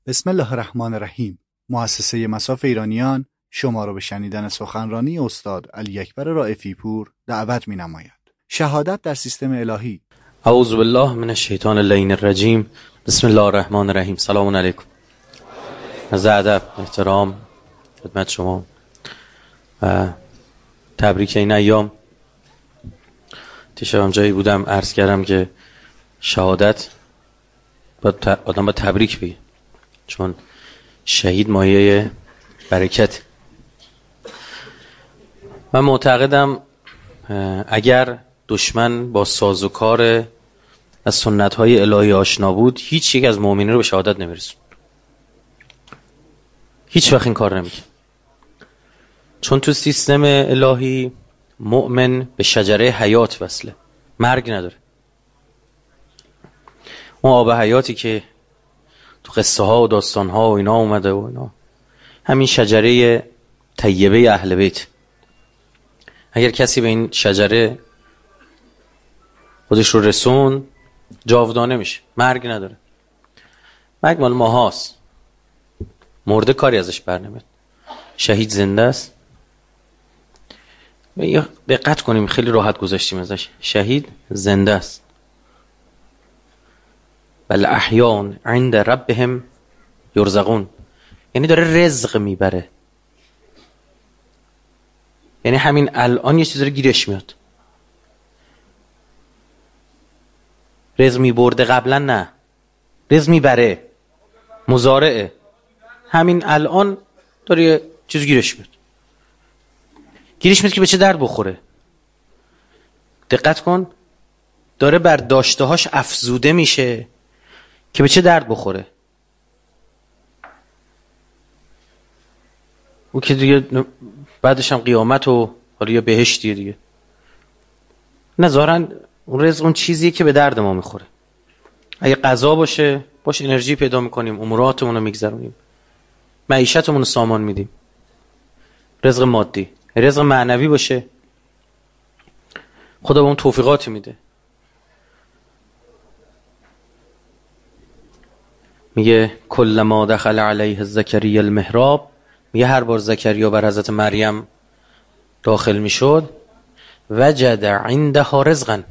بسم الله الرحمن الرحیم. مؤسسه مصاف ایرانیان شما را به شنیدن سخنرانی استاد علی اکبر رائفی پور دعوت می‌نماید. شهادت در سیستم الهی. اعوذ بالله من الشیطان اللعین الرجیم. بسم الله الرحمن الرحیم. سلام علیکم. از ادب احترام خدمت شما. تبریک این ایام. دیشب جایی بودم عرض کردم که شهادت آدم با تبریک بگه، چون شهید مایه برکت. من معتقدم اگر دشمن با سازوکار از سنت‌های الهی آشنا بود، هیچ یک از مؤمنین رو به شهادت نمیرسون. هیچ وقت این کار نمیکنه، چون تو سیستم الهی مؤمن به شجره حیات وصله، مرگ نداره. اون آب حیاتی که تو قصه ها و داستان ها و اینا اومده و اینا، همین شجره طیبه اهل بیت. اگر کسی به این شجره خودش رو رسون، جاودانه میشه، مرگ نداره. مرگ مال ماهاست، مرده کاری ازش بر نمیاد. شهید زنده است. دقت کنیم، خیلی راحت گذاشتیم ازش. شهید زنده است. بل احیان عند ربهم یرزقون، یعنی داره رزق میبره. یعنی همین الان یه چیز رو گیرش میاد. رزق میبرده قبلا، نه، رزق میبره، مضارعه. همین الان داره یه چیز گیرش میاد. گیرش میاد که به چه درد بخوره. دقت کن، داره بر داشتهاش افزوده میشه که به چه درد بخوره. او که دیگه بعدش هم قیامت و حالا یا بهشتیه دیگه. نه، ظاهرا اون رزق اون چیزیه که به درد ما میخوره. اگه غذا باشه، باش انرژی پیدا میکنیم، اموراتمون رو میگذرونیم، معیشتمون رو سامان میدیم. رزق مادی. رزق معنوی باشه، خدا به اون توفیقات میده. میگه کلما دخل علیه زکریا المحراب، میگه هر بار زکریا بر حضرت مریم داخل میشد، وجد عندها رزقا،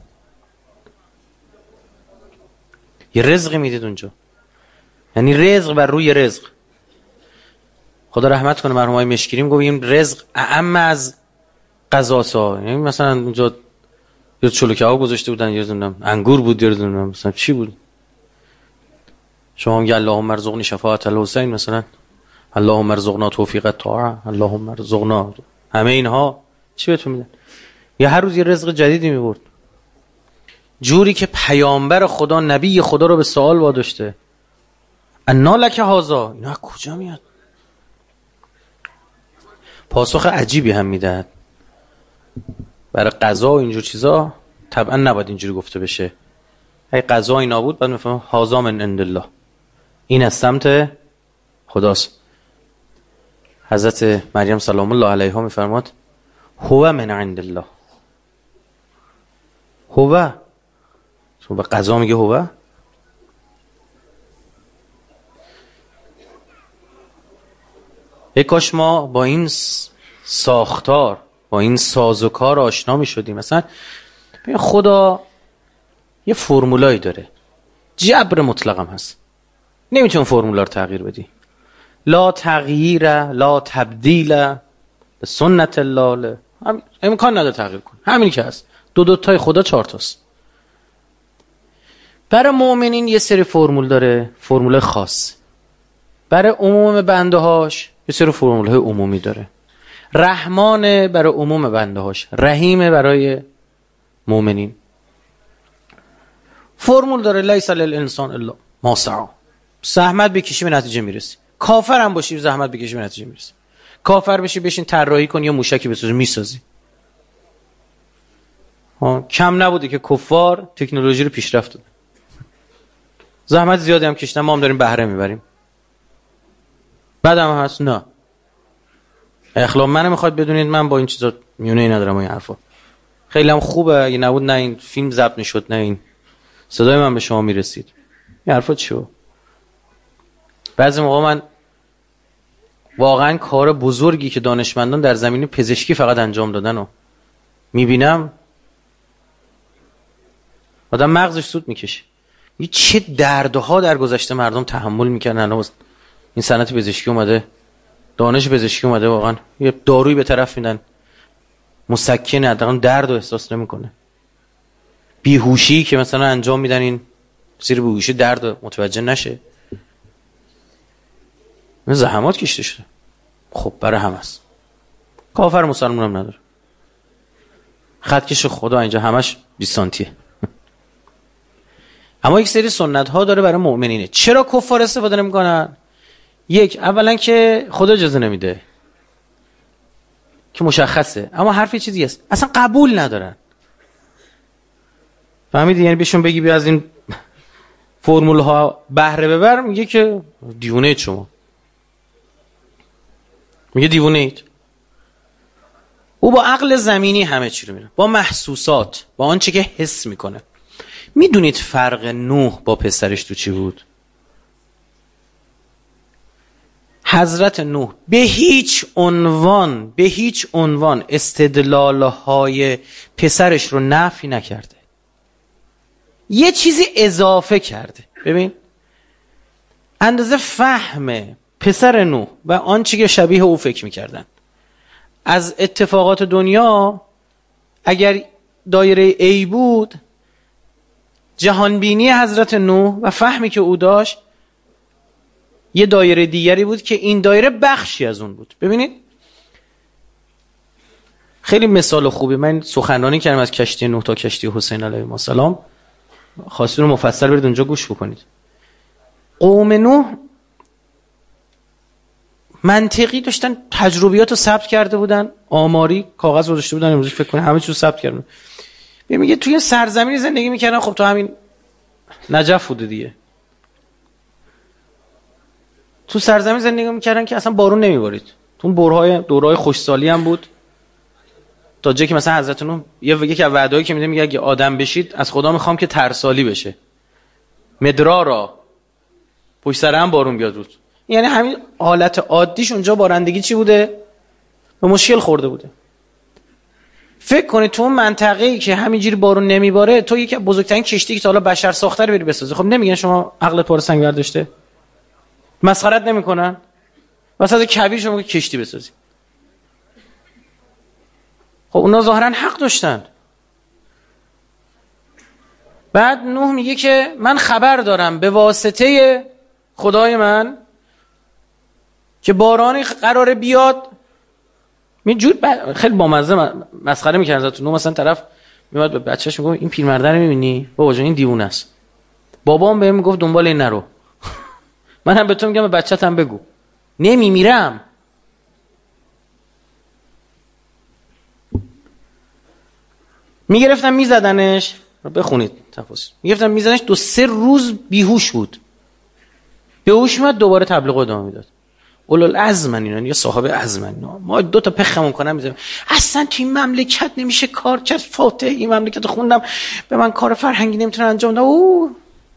یه رزقی میدید اونجا. یعنی رزق بر روی رزق. خدا رحمت کنه مرحوم های مشکریم، گفتیم رزق اعم از غذاسا. یعنی مثلا اونجا یه چلو کباب گذاشته بودن، یا نمیدونم انگور بود، یا نمیدونم مثلا چی بود. شما میگه اللهم ارزقنی شفاعت الحسین، مثلا اللهم ارزقنا توفیق الطاعه، اللهم ارزقنا، همه اینها چی بهتون میدن؟ یا هر روز یه رزق جدیدی میبرد، جوری که پیامبر خدا، نبی خدا رو به سوال واداشته. انا لک هذا، اینا کجا میاد؟ پاسخ عجیبی هم میدهد. برای قضا و اینجور چیزا طبعا نباید اینجوری گفته بشه. اگه قضایی نبود بعد میفهمم هذا من عند الله، این از سمت خداست. حضرت مریم سلام الله علیها میفرماد هو من عند الله. هو، تو به قضا میگه هو. کاش ما با این ساختار، با این سازوکار آشنا میشدیم. مثلا خدا یه فرمولایی داره، جبر مطلق هم هست، نمیتون فرمولا رو تغییر بدی. لا تغییر، لا تبدیل سنت الله، امکان نداره تغییر کن. همینی که هست، دو تای خدا 4 تاست. برای مؤمنین یه سری فرمول داره، فرمول خاص. برای عموم بنده هاش یه سری فرمول های عمومی داره. رحمان برای عموم بنده هاش، رحیم برای مؤمنین. فرمول داره لیس للانسان الا ما سعی. زحمت بکشی به نتیجه میرسی. کافر هم باشی زحمت بکشی به نتیجه میرسی. کافر بشی بشین طراحی کنی یا موشکی بسازی، میسازی. کم نبوده که کفار تکنولوژی رو پیشرفت دادن، زحمت زیادی هم کشیدن، ما هم داریم بهره میبریم. بعدم هست نه اخلاق منو میخواد بدونید، من با این چیزا میونه ای ندارم. این حرفا خیلی هم خوبه، اگه نبود نه این فیلم ضبط میشد، نه این صدای من به شما میرسید. این حرفا چیه؟ بعضی موقع من واقعا کار بزرگی که دانشمندان در زمینه پزشکی فقط انجام دادن و میبینم آدم مغزش سود میکشه. چه دردها در گذشته مردم تحمل میکردن. این صنعت پزشکی اومده، دانش پزشکی اومده، واقعا یه دارویی به طرف میدن مسکن، حداقل درد رو احساس نمیکنه. بیهوشی که مثلا انجام میدن، این زیر بیهوشی درد متوجه نشه. این زحمات کشیده شده. خب برای هم هست. کافر مسلمان هم نداره. خطکش خدا اینجا همش 20 سانتیه. اما یک سری سنت ها داره برای مؤمنینه. چرا کفار استفاده نمیکنن؟ یک، اولا که خدا اجازه نمیده که مشخصه، اما حرف یه چیزی هست، اصلا قبول ندارن. فهمیدی؟ یعنی بهشون بگی بیا از این فرمول ها بهره ببر، میگه که دیوونه اید شما. میگه دیوونه اید. او با عقل زمینی همه چی رو میره، با محسوسات، با آنچه که حس میکنه. میدونید فرق نوح با پسرش تو چی بود؟ حضرت نوح به هیچ عنوان استدلالهای پسرش رو نفی نکرده، یه چیزی اضافه کرده. ببین اندازه فهم پسر نوح و آنچه که شبیه او فکر میکردن از اتفاقات دنیا، اگر دایره A بود، جهانبینی حضرت نوح و فهمی که او داشت یه دایره دیگری بود که این دایره بخشی از اون بود. ببینید خیلی مثال خوبی. من سخنرانی کردم از کشتی نوح تا کشتی حسین علیه السلام، خواستین رو مفصل برید اونجا گوش بکنید. قوم نوح منطقی داشتن، تجربیات رو ثبت کرده بودن، آماری کاغذ گذاشته بودن، امروز فکر کنید همه چیز رو ثبت کردن. میگه توی سرزمینی زندگی میکردن، خب تو همین نجف بوده دیگه، تو سرزمین زندگی میکردن که اصلا بارون نمیبارید، تو اون دورهای خوشسالی هم بود، تا جایی که مثلا حضرت نوح یکی از وعده‌ای که میده میگه اگه آدم بشید از خدا میخوام که ترسالی بشه، مدرارا، پشت سر هم بارون بیاد رود. یعنی همین حالت عادیش اونجا بارندگی چی بوده؟ به مشکل خورده بوده. فکر کنید تو اون منطقه‌ای که همینجوری بارون نمیباره، تو یکی از بزرگترین کشتی که تا حالا بشر ساخته رو بری بسازی، خب نمیگن شما عقلت پر سنگ برداشته؟ مسخرت نمیکنن؟ واسه کبیر شما کشتی بسازی. خب اونا ظاهرا حق داشتن. بعد نوح میگه که من خبر دارم به واسطه خدای من که بارانی قراره بیاد. میجور خیلی بامزه مسخره میکردن تو نوح. مثلا طرف میاد به بچه‌ش میگه این پیرمرد رو میبینی؟ بابا جان این دیوونه است. بابام بهم میگفت دنبال این نرو. من هم به تو میگم به بچه‌ت هم بگو. نمیمیرم. میگرفتن میزدنش، بخونید تفاصیل. میگرفتن میزدنش 2-3 روز بیهوش بود. بیهوش میاد دوباره تبلیغ ادامه میداد. اولوالعزم اینا، یا صاحب عزم اینا. ما 2 تا پخمون کنم میذارم. اصلا تو این مملکت نمیشه کار کرد. فاتح این مملکت خوندم، به من کار فرهنگی نمیتونن انجام بدن. او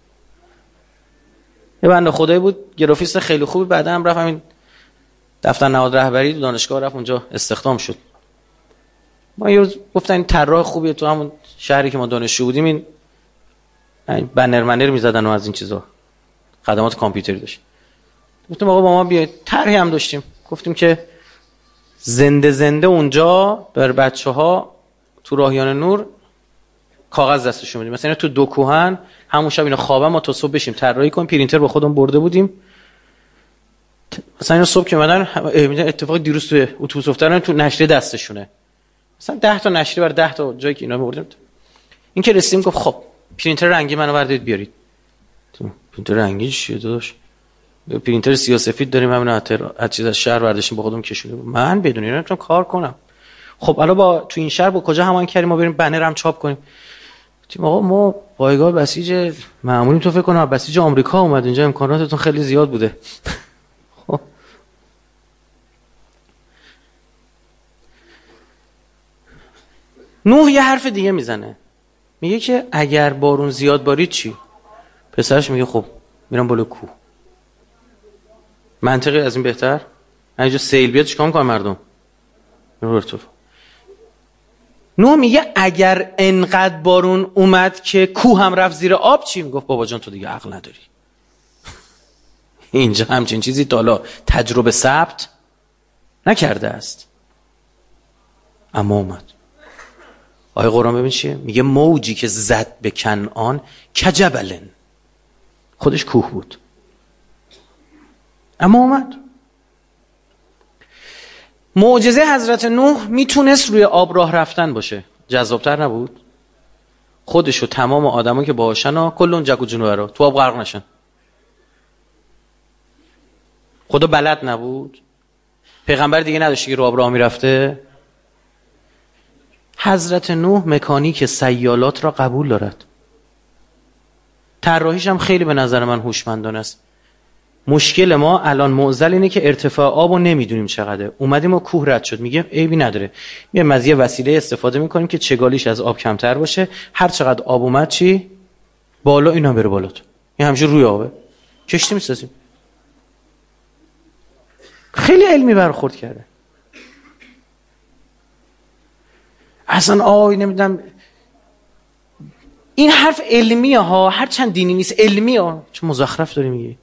یه بنده خدایی بود، گرافیست خیلی خوبی، بعدا هم رفت همین دفتر نهاد رهبری دانشگاه رفت اونجا استخدام شد. ما یه روز گفتن این طراح خوبیه، تو همون شهری که ما دانشجو بودیم این بنر منر میزدن و از این چیزا، خدمات کامپیوتری داشت. گفتم آقا با ما بیاید. طرحی هم داشتیم، گفتیم که زنده اونجا بر بچه‌ها تو راهیان نور کاغذ دستشون میدیم، مثلا تو دو کوهن همون شب اینا خوابن، ما تا صبح بشیم طراحی کنیم. پرینتر با خودمون برده بودیم. مثلا اینا صبح که اومدن اتفاق دیروز تو اتوبوس افتادن، تو نشریه دستشونه، مثلا 10 تا نشریه بر 10 تا جایی که اینا می‌بردیم. این که رسیدیم گفت خب پرینتر رنگی منو بردارید بیارید. پرینتر رنگی چیه داداش؟ پرینتر سیاه‌سفید داریم، همین از چیز از شهر برداشتیم با خودمون کشونیم. من بدون اینا نمیتونم کار کنم. خب الان با تو این شهر با کجا هماهنگ کردیم ما بریم بنر هم چاپ کنیم؟ گفتیم آقا ما پایگاه بسیج معمولی، تو فکر کنم بسیج آمریکا اومد اینجا، امکاناتتون خیلی زیاد بوده. خب نوح یه حرف دیگه میزنه، میگه که اگر بارون زیاد بارید چی؟ پسرش میگه خب میرم بالا کوه. منطقی از این بهتر؟ اینجا سیل بیاد چیکار میکنن مردم؟ رو ارتفاع. نوح میگه اگر انقدر بارون اومد که کوه هم رفت زیر آب چی؟ میگفت بابا جان تو دیگه عقل نداری. اینجا همچین چیزی تا حالا تجربه ثبت نکرده است، اما اومد. آیه قرآن ببین چیه؟ میگه موجی که زد به کنعان کجبلن، خودش کوه بود اما اومد. معجزه حضرت نوح میتونست روی آب راه رفتن باشه، جذابتر نبود؟ خودش و تمام آدما که باهاشن و کل اون جک و جونورا تو آب غرق نشن. خدا بلد نبود؟ پیغمبر دیگه نداشتی که رو آب راه میرفته؟ حضرت نوح مکانیک سیالات را قبول دارد، طراحیش هم خیلی به نظر من هوشمندانه است. مشکل ما الان معضل اینه که ارتفاع آبو نمیدونیم چقدره. اومدیم و کوه رد شد، میگه عیبی نداره، میایم از یه وسیله استفاده میکنیم که چگالیش از آب کمتر باشه، هر چقدر آب اومد چی بالا اینا بره بالات، این همیشه روی آبه، کشتی میسازیم. خیلی علمی برخورد کرده. اصلا نمیدونم این حرف علمیه ها، هر چند دینی نیست علمیه ها، چون مزخرف داری میگی.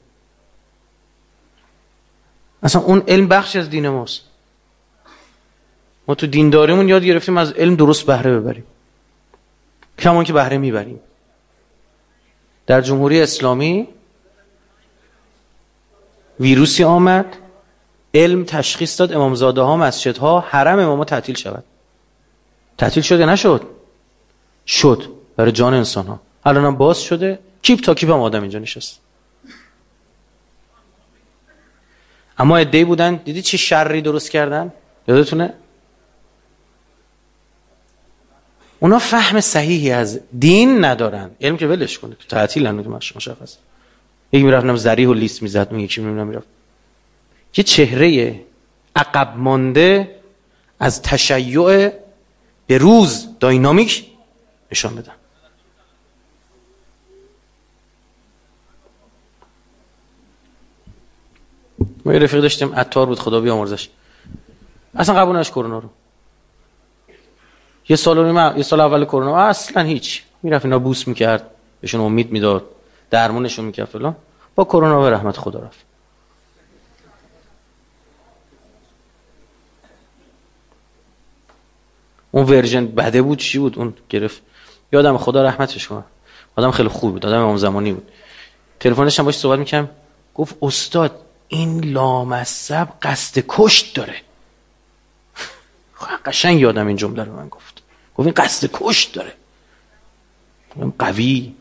اصلا اون علم بخش از دین ماست. ما تو دینداریمون یاد گرفتیم از علم درست بهره ببریم، کمان که بهره میبریم. در جمهوری اسلامی ویروسی آمد، علم تشخیص داد امامزاده ها، مسجدها، حرم اماما تعطیل شود. تعطیل شده نشد؟ شد برای جان انسان ها. الان هم باز شده، کیپ تا کیپ هم آدم اینجا نشست. اما عده‌ای بودن دیدی چه شری درست کردن؟ یادتونه؟ اونا فهم صحیحی از دین ندارن، علم که ولش کنه، تعطیل هم مشخص. یکی میرفت ذریح و لیست میزد، اون یکی میرفت یه چهره عقب مانده از تشیع به روز داینامیک نشان بدن. ما یه رفیق داشتیم عطار بود، خدا بیامرزش، اصلا قبول نداشت کرونا رو. یه سال اول کرونا اصلا هیچ، میرفت اینا بوس میکرد، بهشون امید میداد، درمونشون میکرد فلان. با کرونا به رحمت خدا رفت. اون ورژن بده بود، چی بود اون گرفت، یادم خدا رحمتش کنه، آدم خیلی خوب بود، آدم اون زمانی بود. تلفنش هم باهاش صحبت می‌کردم، گفت استاد این لامصب قصد کشت داره. قشنگ یادم این جمله رو من گفت این قصد کشت داره. قوی.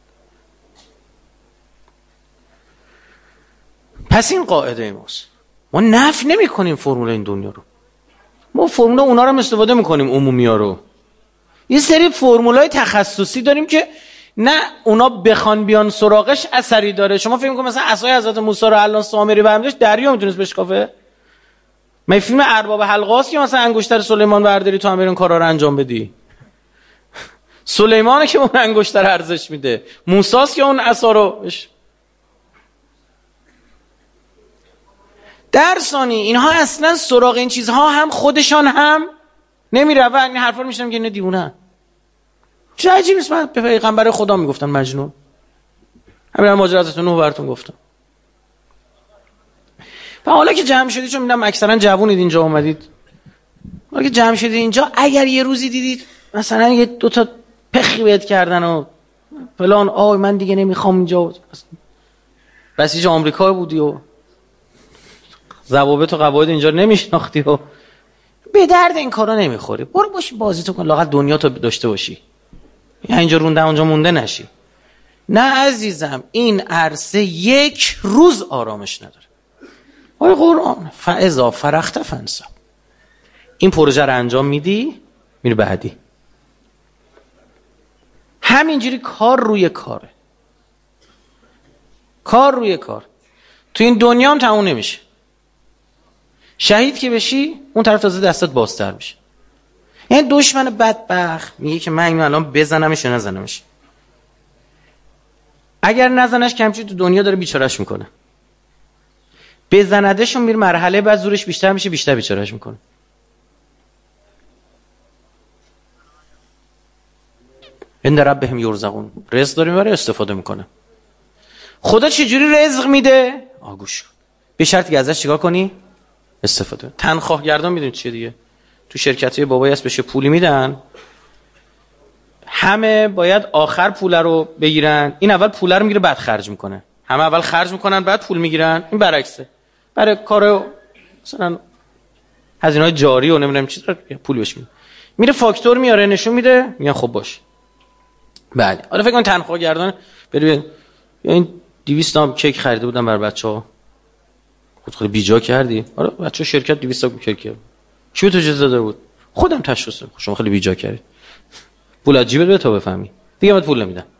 پس این قاعده ماست، ما نفی نمی کنیم فرمول این دنیا رو، ما فرمول اونا رو هم استفاده میکنیم، عمومی ها رو. یه سری فرمولای تخصصی داریم که نه اونا بخوان بیان سراغش اثری داره. شما فکر می‌کنید مثلا عصای حضرت موسی رو الان سامری برمی‌داشت دریا میتونست بشکافه؟ من فیلم ارباب حلقاست که مثلا انگشتر سلیمان برداری تو هم برین کارا رو انجام بدی. سلیمانه که اون انگشتر ارزش میده، موساست که اون عصا رو در ثانی. اینها اصلا سراغ این چیزها هم خودشان هم نمیرون. این حرفا رو میشنم که اینا دیوونه. چه عجیب است، من به پیغمبر خدا میگفتن مجنون. همین ماجرات نوح براتون گفتم. و حالا که جمع شدید، چون میدونم اکثرا جوونید اینجا اومدید، حالا که جمع شدید اینجا، اگر یه روزی دیدید مثلا یه دو تا پخی بهت کردن و فلان، من دیگه نمیخوام اینجا، بسیج آمریکا بودی و ضوابط و قواعد اینجا نمیشناختی و به درد این کارا نمیخوری، برو باش بازی تو کن، لااقل دنیا تو داشته باشی، اینجا رونده اونجا مونده نشی. نه عزیزم، این عرصه یک روز آرامش نداره. آیه قرآن فاذا فرغت فانصب. این پروژه رو انجام میدی، میری بعدی. همینجوری کار روی کاره، کار روی کار. تو این دنیا هم تموم نمیشه. شهید که بشی اون طرف تازه دستت بازتر میشه. یعنی دشمن بدبخت میگه که من اینو الان بزنمش یا نزنمش. اگر نزنش کمچی تو دنیا داره بیچارهش میکنه. بزندشون میره مرحله بعد زورش بیشتر میشه، بیشتر بیچارهش میکنه. ان ربهم یرزقون، رزق داریم برای استفاده میکنه. خدا چجوری رزق میده؟ آگوش به شرطی که ازش چیکار کنی؟ استفاده. تنخواه گردان میدونید چیه دیگه؟ تو شرکتی بابایی هست بهش پولی میدن، همه باید آخر پول رو بگیرن، این اول پول رو میگیره بعد خرج میکنه. همه اول خرج میکنن بعد پول میگیرن، این برعکسه. برای کار مثلا هزینه‌های جاری و نمیدونم چیز رو پول بهش میده، میره فاکتور میاره نشون میده، میگن خب باش. بله حالا فکر کن تنخواه گردان ببین این 200 تا کیک خریده بودن برای بچه‌ها، خود بیجا کردی. آره بچه‌ها شرکت 200 تا کیک کرد، کی به تو اجازه داده بود؟ خودم تشخیص دادم. شما خیلی بیجا کردی، پول از جیبت بده تا بفهمی دیگه، من پول نمیدم.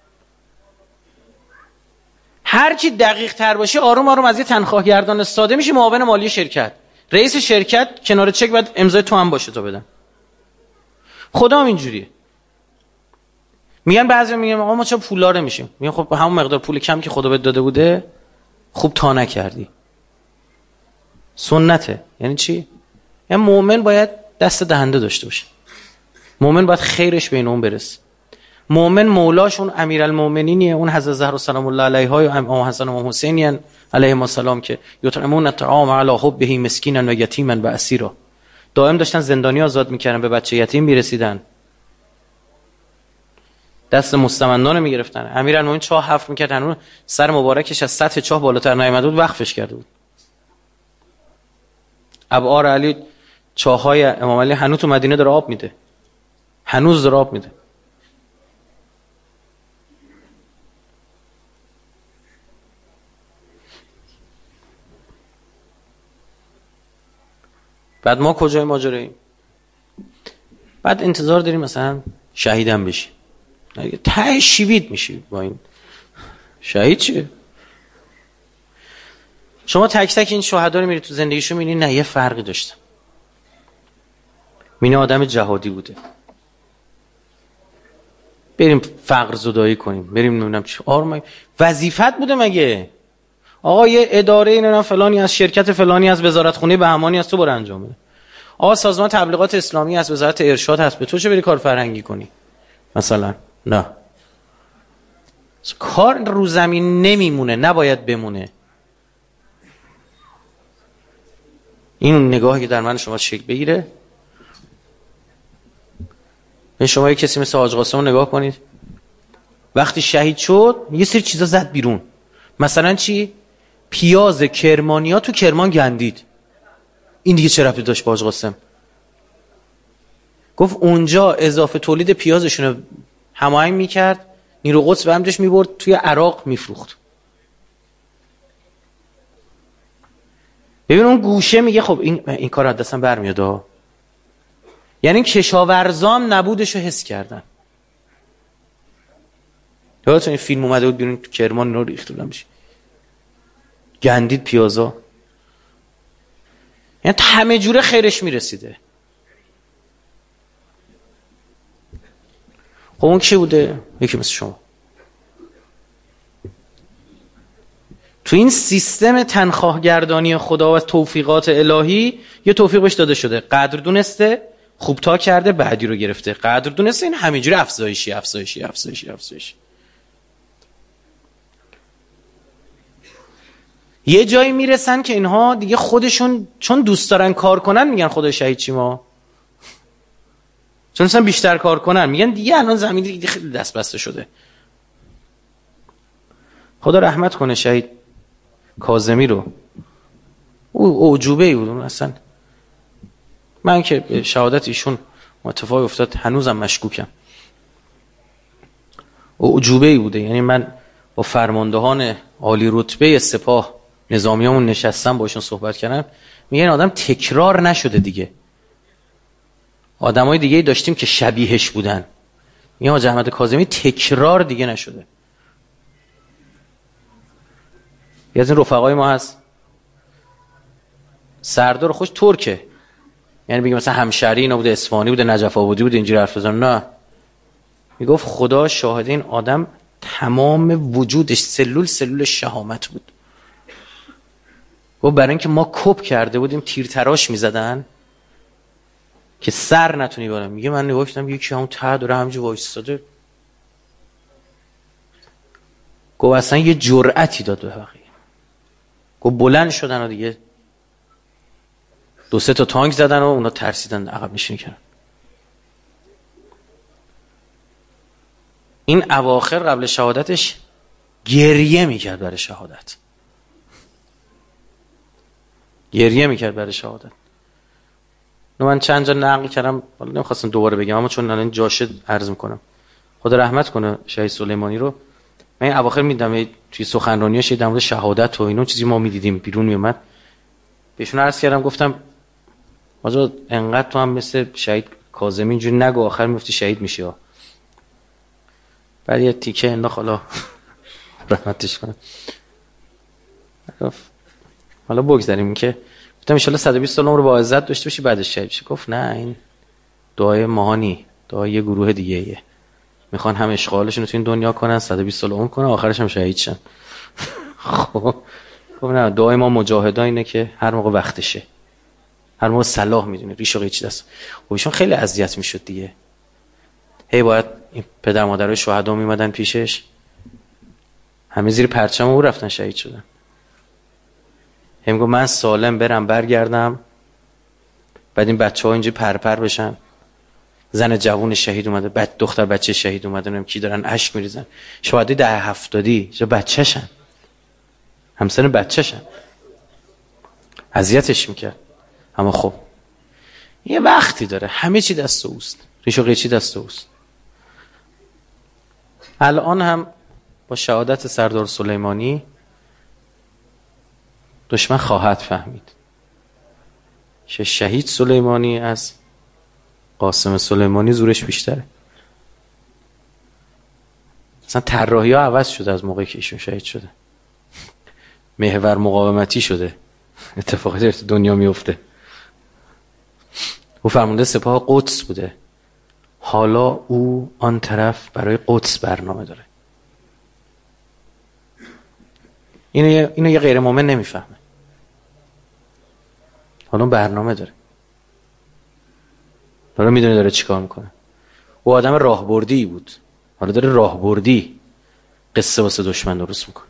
هر کی دقیق تر باشه آروم آروم از یه تنخواه گردان ساده میشه معاون مالی شرکت. رئیس شرکت کنار چک بعد امضای تو هم باشه تا بدن. خدا هم اینجوریه. میگن بعضی میگن آقا ما چرا پولدار نمیشیم؟ میگن خب به همون مقدار پول کم که خدا بهت داده بوده خوب تا نکردی. سنته. یعنی چی؟ یعنی مؤمن باید دست دهنده داشته باشه. مؤمن باید خیرش بین اون برسه. مؤمن مولاش اون امیرالمؤمنینیه، اون حضرت زهرا سلام الله علیها و امام حسن و امام حسین علیهم السلام که یطعمون الطعام علی حبه مسکینا و یتیما و اسیرا، دائم داشتن زندانی آزاد میکردن، به بچه یتیم میرسیدن، دست مستمندان میگرفتن. امیرالمؤمنین چاه حفر میکرد، هنوز سر مبارکش از سطح چاه بالاتر نیامده بود وقفش کرده بود. ابعار علی چاهای امام علی هنوز تو مدینه داره آب میده، هنوز داره آب میده. بعد ما کجای ماجراییم؟ بعد انتظار داریم مثلا شهیدم بشی، ته شیوید میشی با این شهید. چیه؟ شما تک تک این شهدا رو میری تو زندگیشو میبینی نه یه فرقی داشتن. میبینی آدم جهادی بوده، بریم فقر زدایی کنیم، بریم نمیدونم چی آرمای وظیفت بوده مگه؟ آقا یه اداره اینا فلانی از شرکت فلانی از وزارت خونه بهمانی از تو برو انجام بده. آقا سازمان تبلیغات اسلامی از وزارت ارشاد هست، به تو چه بری کار فرهنگی کنی مثلا؟ نه، کار رو زمین نمیمونه، نباید بمونه. این نگاهی که در من شما شکل بگیره. به شما یک کسی مثل حاج قاسم نگاه کنید، وقتی شهید شد یه سری چیزا زد بیرون. مثلا چی؟ پیاز کرمانیا تو کرمان گندید. این دیگه چه ربطی داشت با حاج قاسم؟ گفت اونجا اضافه تولید پیازشون رو هماهنگ میکرد، نیرو قدس به همجاش میبرد توی عراق میفروخت. ببین اون گوشه میگه خب این کار از دستم برمیاد. یعنی کشاورزان نبودشو حس کردن. یادتون این فیلم اومده بود بیرون تو کرمان رو ریخت بودن بشه گندید پیازا، یعنی همه جوره خیرش میرسیده. خب اون کی بوده؟ یکی مثل شما. تو این سیستم تنخواه گردانی خدا و توفیقات الهی یه توفیق بهش داده شده، قدر دونسته، خوب تا کرده، بعدی رو گرفته. قدر دونسته، این همینجوری افزایشی. یه جایی میرسن که اینها دیگه خودشون چون دوست دارن کار کنن میگن خدا شهید چی ما، چون اصلا بیشتر کار کنن میگن دیگه الان زمین دیگه خیلی دست بسته شده. خدا رحمت کنه شهید کاظمی رو، او اعجوبه‌ای بود اصلا. من که به شهادت ایشون اتفاقی افتاد هنوزم مشکوکم. اعجوبه‌ای بوده. یعنی من با فرماندهان عالی رتبه سپاه نظامیامون نشستم باشون صحبت کردم، میگن آدم تکرار نشده دیگه. آدمای دیگه داشتیم که شبیهش بودن، میگن حاج احمد کاظمی تکرار دیگه نشده. یه از این رفقای ما هست سردار خوش ترکه، یعنی بگیم مثلا همشهری اینا بوده، اصفهانی بوده، نجف آبادی بوده، اینجوری حرف بزنه. نه، میگفت خدا شاهد این آدم تمام وجودش سلول شهامت بود. و برای اینکه ما کپ کرده بودیم تیر تراش میزدن که سر نتونی برم. میگه من نگاه کردم یکی همون ته داره همینجوری وایساده. گفت اصلا یه جرأتی داد به بقیه. گفت بلند شدن و دیگه 2-3 تا تانک زدن و اونا ترسیدن عقب نشینی کردن. این اواخر قبل شهادتش گریه میکرد برای شهادت. گریه میکرد برای شهادت. من چند جا نقل کردم، حالا نمیخواستم دوباره بگم اما چون الان جاشه عرض میکنم. خدا رحمت کنه شهید سلیمانی رو. من این اواخر میدم توی سخنرانیاش در مورد شهادت و اینا چیزی ما میدیدیم بیرون میومد. بهشون عرض کردم گفتم آجا انقدر تو هم مثل شهید کاظمی اینجوری نگو آخر میفتی شهید میشی ها. بعد یه تیکه انداخت حالا رحمتش کنه. حالا بگذاریم که گفتم ان شاء الله 120 سال عمر با عزت داشته باشی بعدش شهید بشی. گفت نه این دعای ماهانی، دعای یه گروه دیگه ایه. میخوان هم اشغالشون رو تو این دنیا کنن 120 سال عمر کنن آخرش هم شهید شن. خب نه دعای ما مجاهدا اینه که هر موقع وقتشه، هر موقع صلاح میدونه ریش و قیچی دست. خب ایشون خیلی اذیت میشد دیگه. هی باید این پدر مادرای شهدا میمدن پیشش، همه زیر پرچم او رفتن شهید شدن. هی میگه من سالم برم برگردم، بعد این بچه‌ها اینجوری پرپر بشن. زن جوون شهید اومده، دختر بچه شهید اومده، نمیدونم کی دارن اشک میریزن. شهادی 70 چه بچه‌شن، همسن بچه‌شن. اذیتش میکرد. اما خب یه وقتی داره، همه چی دست اوست، ریش و قیچی دست اوست. الان هم با شهادت سردار سلیمانی دشمن خواهد فهمید که شهید سلیمانی از قاسم سلیمانی زورش بیشتره. مثلا طراحی ها عوض شده از موقعی که ایشون شهید شده. محور مقاومتی شده. اتفاقی تو دنیا میفته. او فرمانده سپاه قدس بوده، حالا او آن طرف برای قدس برنامه داره. اینو یه غیر مومن نمیفهمه. حالا برنامه داره، حالا میدونه داره چیکار میکنه. او آدم راهبردی بود، حالا داره راهبردی قصه واسه دشمن درست میکنه.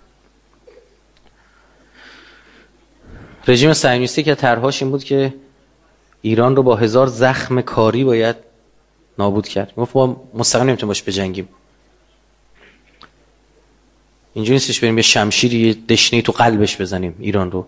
رژیم صهیونیستی که طرحش این بود که ایران رو با 1000 زخم کاری باید نابود کرد. ما مستقیم نمیتونیم باش بجنگیم. اینجوری نیستش بریم یه شمشیری یه دشنه‌ای تو قلبش بزنیم ایران رو.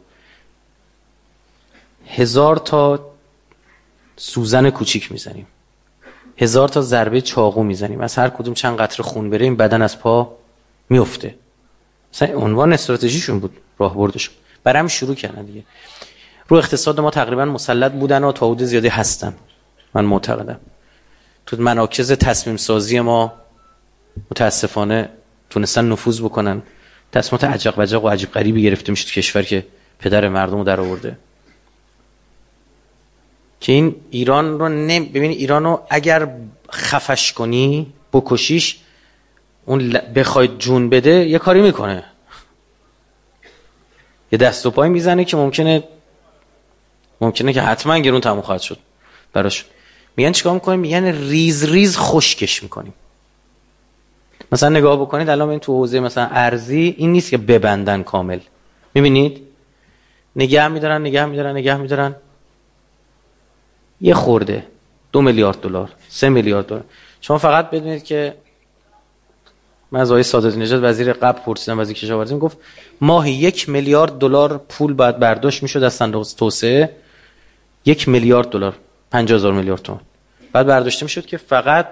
1000 تا سوزن کوچیک میزنیم، 1000 تا ضربه چاقو میزنیم، از هر کدوم چند قطره خون بره این بدن از پا میفته. مثلا عنوان استراتژیشون بود، راهبردشون. برام شروع کردن دیگه. رو اقتصاد ما تقریبا مسلط بودن و تا حدود زیادی هستن. من معتقدم تو مراکز تصمیم سازی ما متاسفانه تونستن نفوذ بکنن. تصمیمات عجق وجق و عجیب غریبی گرفته میشه تو کشور که پدر مردم رو در آورده. که این ایران رو ببین ایران رو اگر خفش کنی بکشیش، اون بخواید جون بده یه کاری میکنه، یه دست و پای میزنه که ممکنه که حتما گرون تموم خواهد شد براش. میگن چیکار میکنیم؟ میگن ریز ریز خشکش میکنیم. مثلا نگاه بکنید الان این تو حوزه مثلا ارزی این نیست که ببندن کامل، میبینید نگه میدارن یه خورده 2 میلیارد دلار 3 میلیارد دلار. شما فقط بدونید که من از آقای سادات نژاد وزیر قبل پرسیدم، وزیر کشاورزی گفت ماهی 1 میلیارد دلار پول باید برداشت میشد از صندوق توسعه. 1 میلیارد دلار 50,000 میلیارد تومان بعد برداشته میشد که فقط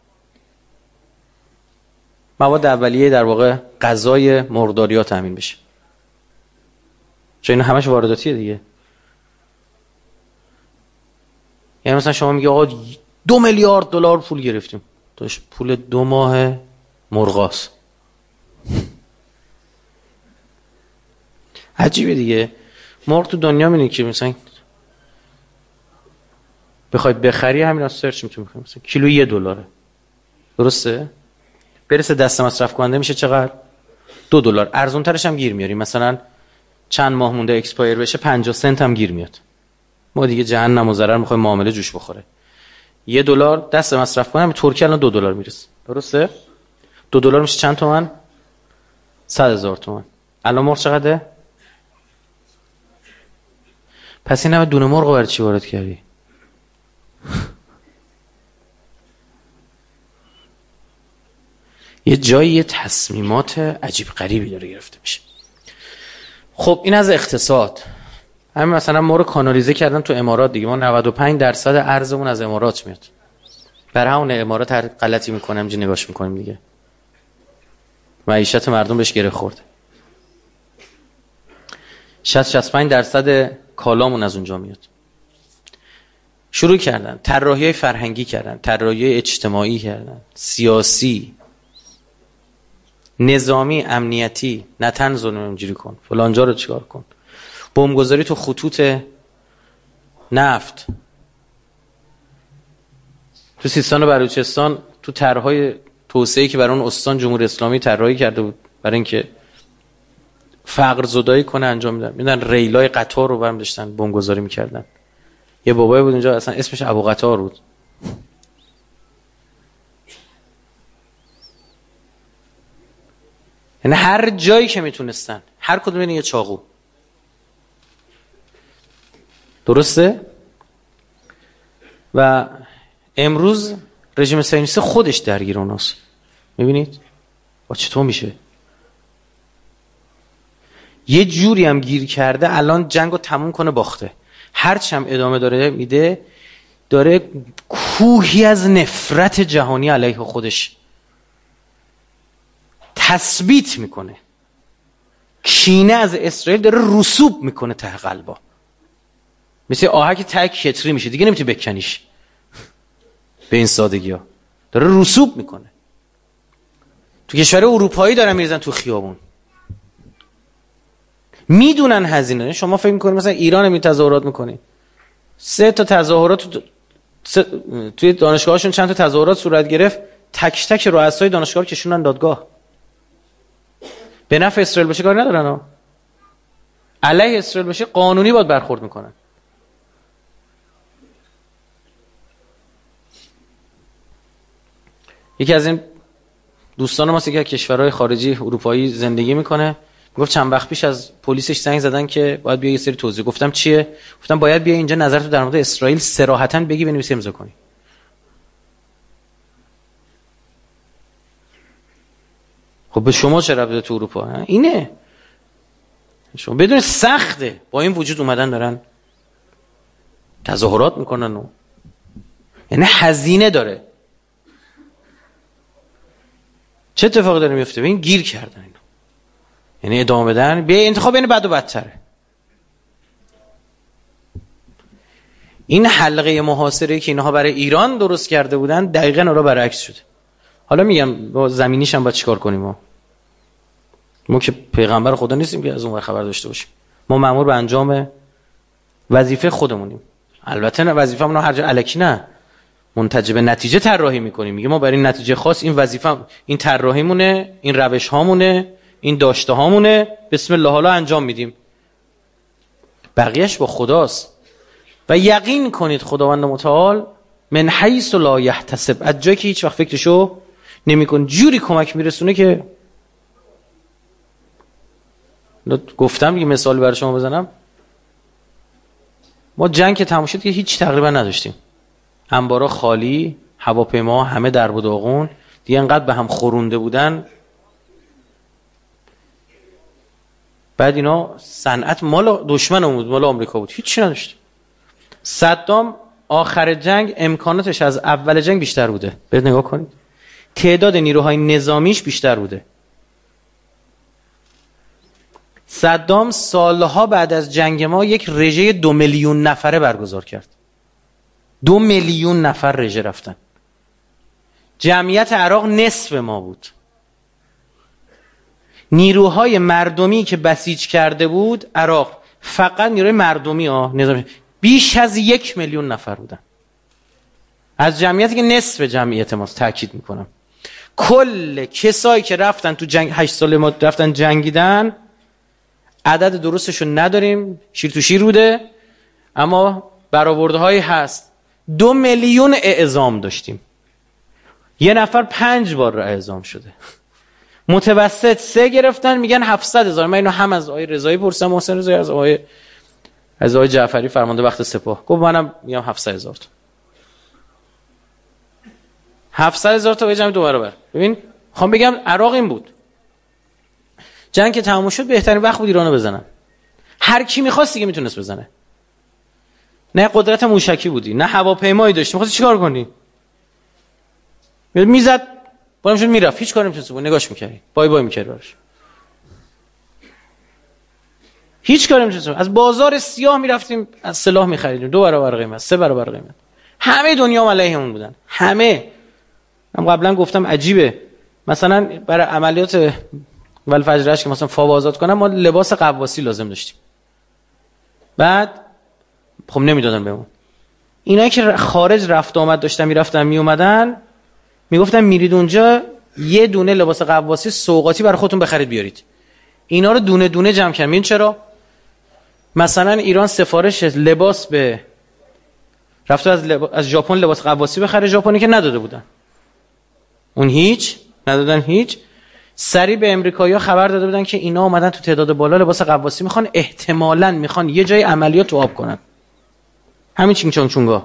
مواد اولیه در واقع غذای مرغداریا تامین بشه، چون اینا همش وارداتیه دیگه. یعنی مثلا شما میگه آقا 2 میلیارد دلار پول گرفتیم، توش پول 2 ماه مرغاست. عجیبه دیگه. مرغ تو دنیا میبینی که مثلا بخواید بخری همین از سرچ میتونی بخری، مثلا کیلو $1 درسته؟ برسه دست مصرف کننده میشه چقدر؟ $2. ارزون ترش هم گیر میاری، مثلا چند ماه مونده اکسپایر بشه 50 سنت هم گیر میاد. ما دیگه جهنم و ضرر میخوایم معامله جوش بخوره. $1 دست مصرف کنم، ترکیه الان $2 میرسه. درسته؟ $2 میشه چند تومن؟ 100,000 تومن. الان مرغ چقدره؟ پس این همه دونه مرغ رو برای چی وارد کردی؟ یه جایی یه تصمیمات عجیب غریبی داره گرفته میشه. خب این از اقتصاد. همین مثلا ما رو کانالیزه کردن تو امارات دیگه. ما 95% ارزمون از امارات میاد. برای همون امارات هر غلطی میکنه همینجوری نگاش میکنیم دیگه. معیشت مردم بهش گره خورده. 60-65% کالامون از اونجا میاد. شروع کردن طراحی فرهنگی کردن، طراحی اجتماعی کردن، سیاسی، نظامی، امنیتی، نتن ظلم اینجوری کن، فلان جا رو چیکار کن، بمبگذاری تو خطوط نفت، تو سیستان و بلوچستان، تو طرحهای توسعه‌ای که برای اون استان جمهوری اسلامی طراحی کرده بود برای اینکه فقر زدایی کنه انجام میدن. میدن ریلای قطار رو برام داشتن بمبگذاری میکردن. یه بابایی بود اونجا اصلا اسمش ابو قطار بود. یعنی هر جایی که میتونستن، هر کدوم یه چاقو. درسته؟ و امروز رژیم صهیونیستی خودش درگیر اوناست. میبینید؟ با چطور میشه؟ یه جوری هم گیر کرده الان جنگو تموم کنه باخته. هرچی هم ادامه داره میده، داره کوهی از نفرت جهانی علیه خودش تثبیت میکنه. کینه از اسرائیل داره رسوب میکنه ته قلبا. مثل آهک ته کتری میشه دیگه نمیتونی بکنیش. به این سادگی ها داره رسوب میکنه. تو کشور اروپایی دارن میریزن تو خیابون. میدونن هزینه. شما فکر میکنید مثلا ایران می تظاهرات میکنید، 3 تا تظاهرات توی دانشگاهشون چند تا تظاهرات صورت گرفت، تک تک رؤسای دانشگاه رو کشوندن دادگاه. به نفع اسرائیل باشه کار ندارن ها. علیه اسرائیل باشه قانونی باید برخورد میکنن. یکی از این دوستان ما که کشورهای خارجی اروپایی زندگی میکنه گفت چند وقت پیش از پلیسش زنگ زدن که باید بیا یه سری توضیح. گفتم چیه؟ گفتم باید بیا اینجا نظرتو در مورد اسرائیل صراحتاً بگی، بنویسی، امضا کنی. خب به شما چه ربطه تو اروپا؟ اینه. شما بدون سخته با این وجود اومدن دارن تظاهرات میکنن و یعنی هزینه داره. چه اتفاقی داره میفته؟ به این گیر کردن اینو. یعنی ادامه بدن به انتخاب یعنی بد و بدتره. این حلقه محاصره که اینها برای ایران درست کرده بودن دقیقاً اون رو برعکس شده. حالا میگم با زمینیش هم باید چیکار کنیم. ما که پیغمبر خدا نیستیم که از اون خبر داشته باشیم. ما مأمور به انجام وظیفه خودمونیم. البته وظیفه‌مون هر جا الکی نه، منتج به نتیجه طراحی میکنیم. میگه ما برای این نتیجه خاص این وظیفه، این طراحیمونه، این روش هامونه، این داشته هامونه، بسم الله حالا انجام میدیم. بقیهش با خداست. و یقین کنید خداوند متعال من حیث لا یحتسب، از جایی که هیچ وقت فکرشو نمی‌کنه جوری کمک میرسونه که گفتم یه مثال برای شما بزنم. ما جنگ که تموم شد که هیچ تقریبا نداشتیم، انبارا خالی، هواپیما همه درب و داغون، دیگه انقدر به هم خورونده بودن. بعد اینا صنعت مال دشمن بود، مال آمریکا بود، هیچ چی نداشت. صدام آخر جنگ امکاناتش از اول جنگ بیشتر بوده. برید نگاه کنید، تعداد نیروهای نظامیش بیشتر بوده. صدام سالها بعد از جنگ ما یک رژه 2 میلیون نفره برگزار کرد. 2 میلیون نفر رژه رفتن. جمعیت عراق نصف ما بود. نیروهای مردمی که بسیج کرده بود عراق، فقط نیروهای مردمی نظامی بیش از 1 میلیون نفر بودن. از جمعیتی که نصف جمعیت ماست، تاکید میکنم. کل کسایی که رفتن تو جنگ 8 سال ما رفتن جنگیدن، عدد درستشو نداریم، شیر تو شیر بوده، اما برآوردهایی هست. 2 میلیون اعزام داشتیم، یه نفر 5 بار اعزام شده. متوسط 3 گرفتن، میگن 700,000. من اینو هم از آقای رضایی پرسیدم، محسن رضایی، از آقای جعفری فرمانده وقت سپاه، گفت منم میگم 700,000 تا. 700,000 تا به جمع 2 برابر. ببین خواهم بگم عراق این بود. جنگ که تموم شد بهترین وقت بود ایرانو بزنن. هر کی می‌خواست دیگه میتونست بزنه. نه قدرت موشکی بودی، نه هواپیمایی داشتی، می‌خواستی چیکار کنی؟ میزد بالا شد میرفت، هیچ کاری نمی‌تونستی بکنی، نگاش می‌کردی، بای بای می‌کردی براش. هیچ کاری نمی‌تونستی. از بازار سیاه می‌رفتیم از سلاح می‌خریدیم 2 برابر قیمت، 3 برابر قیمت. همه دنیا علیهمون بودن. همه. من قبلا گفتم عجیبه. مثلا برای عملیات ولفجرش که مثلا فاو آزاد کنم ما لباس قواسی لازم داشتیم. بعد خب نمیدادن بهمون. اینایی که خارج رفت آمد داشتن میرفتن میومدن میگفتن میرید اونجا یه دونه لباس قواسی سوغاتی برای خودتون بخرید بیارید. اینا رو دونه دونه جمع کردن. این چرا؟ مثلا ایران سفارش لباس به رفت از ژاپن لباس قواسی بخره، ژاپنی که نداده بودن. اون هیچ ندادن، هیچ. سری به امریکایی‌ها خبر داده بودن که اینا اومدن تو تعداد بالا لباس قواسی میخوان، احتمالاً میخوان یه جای عملیات تو آب کنن. همین چینگ چونگ چونگا.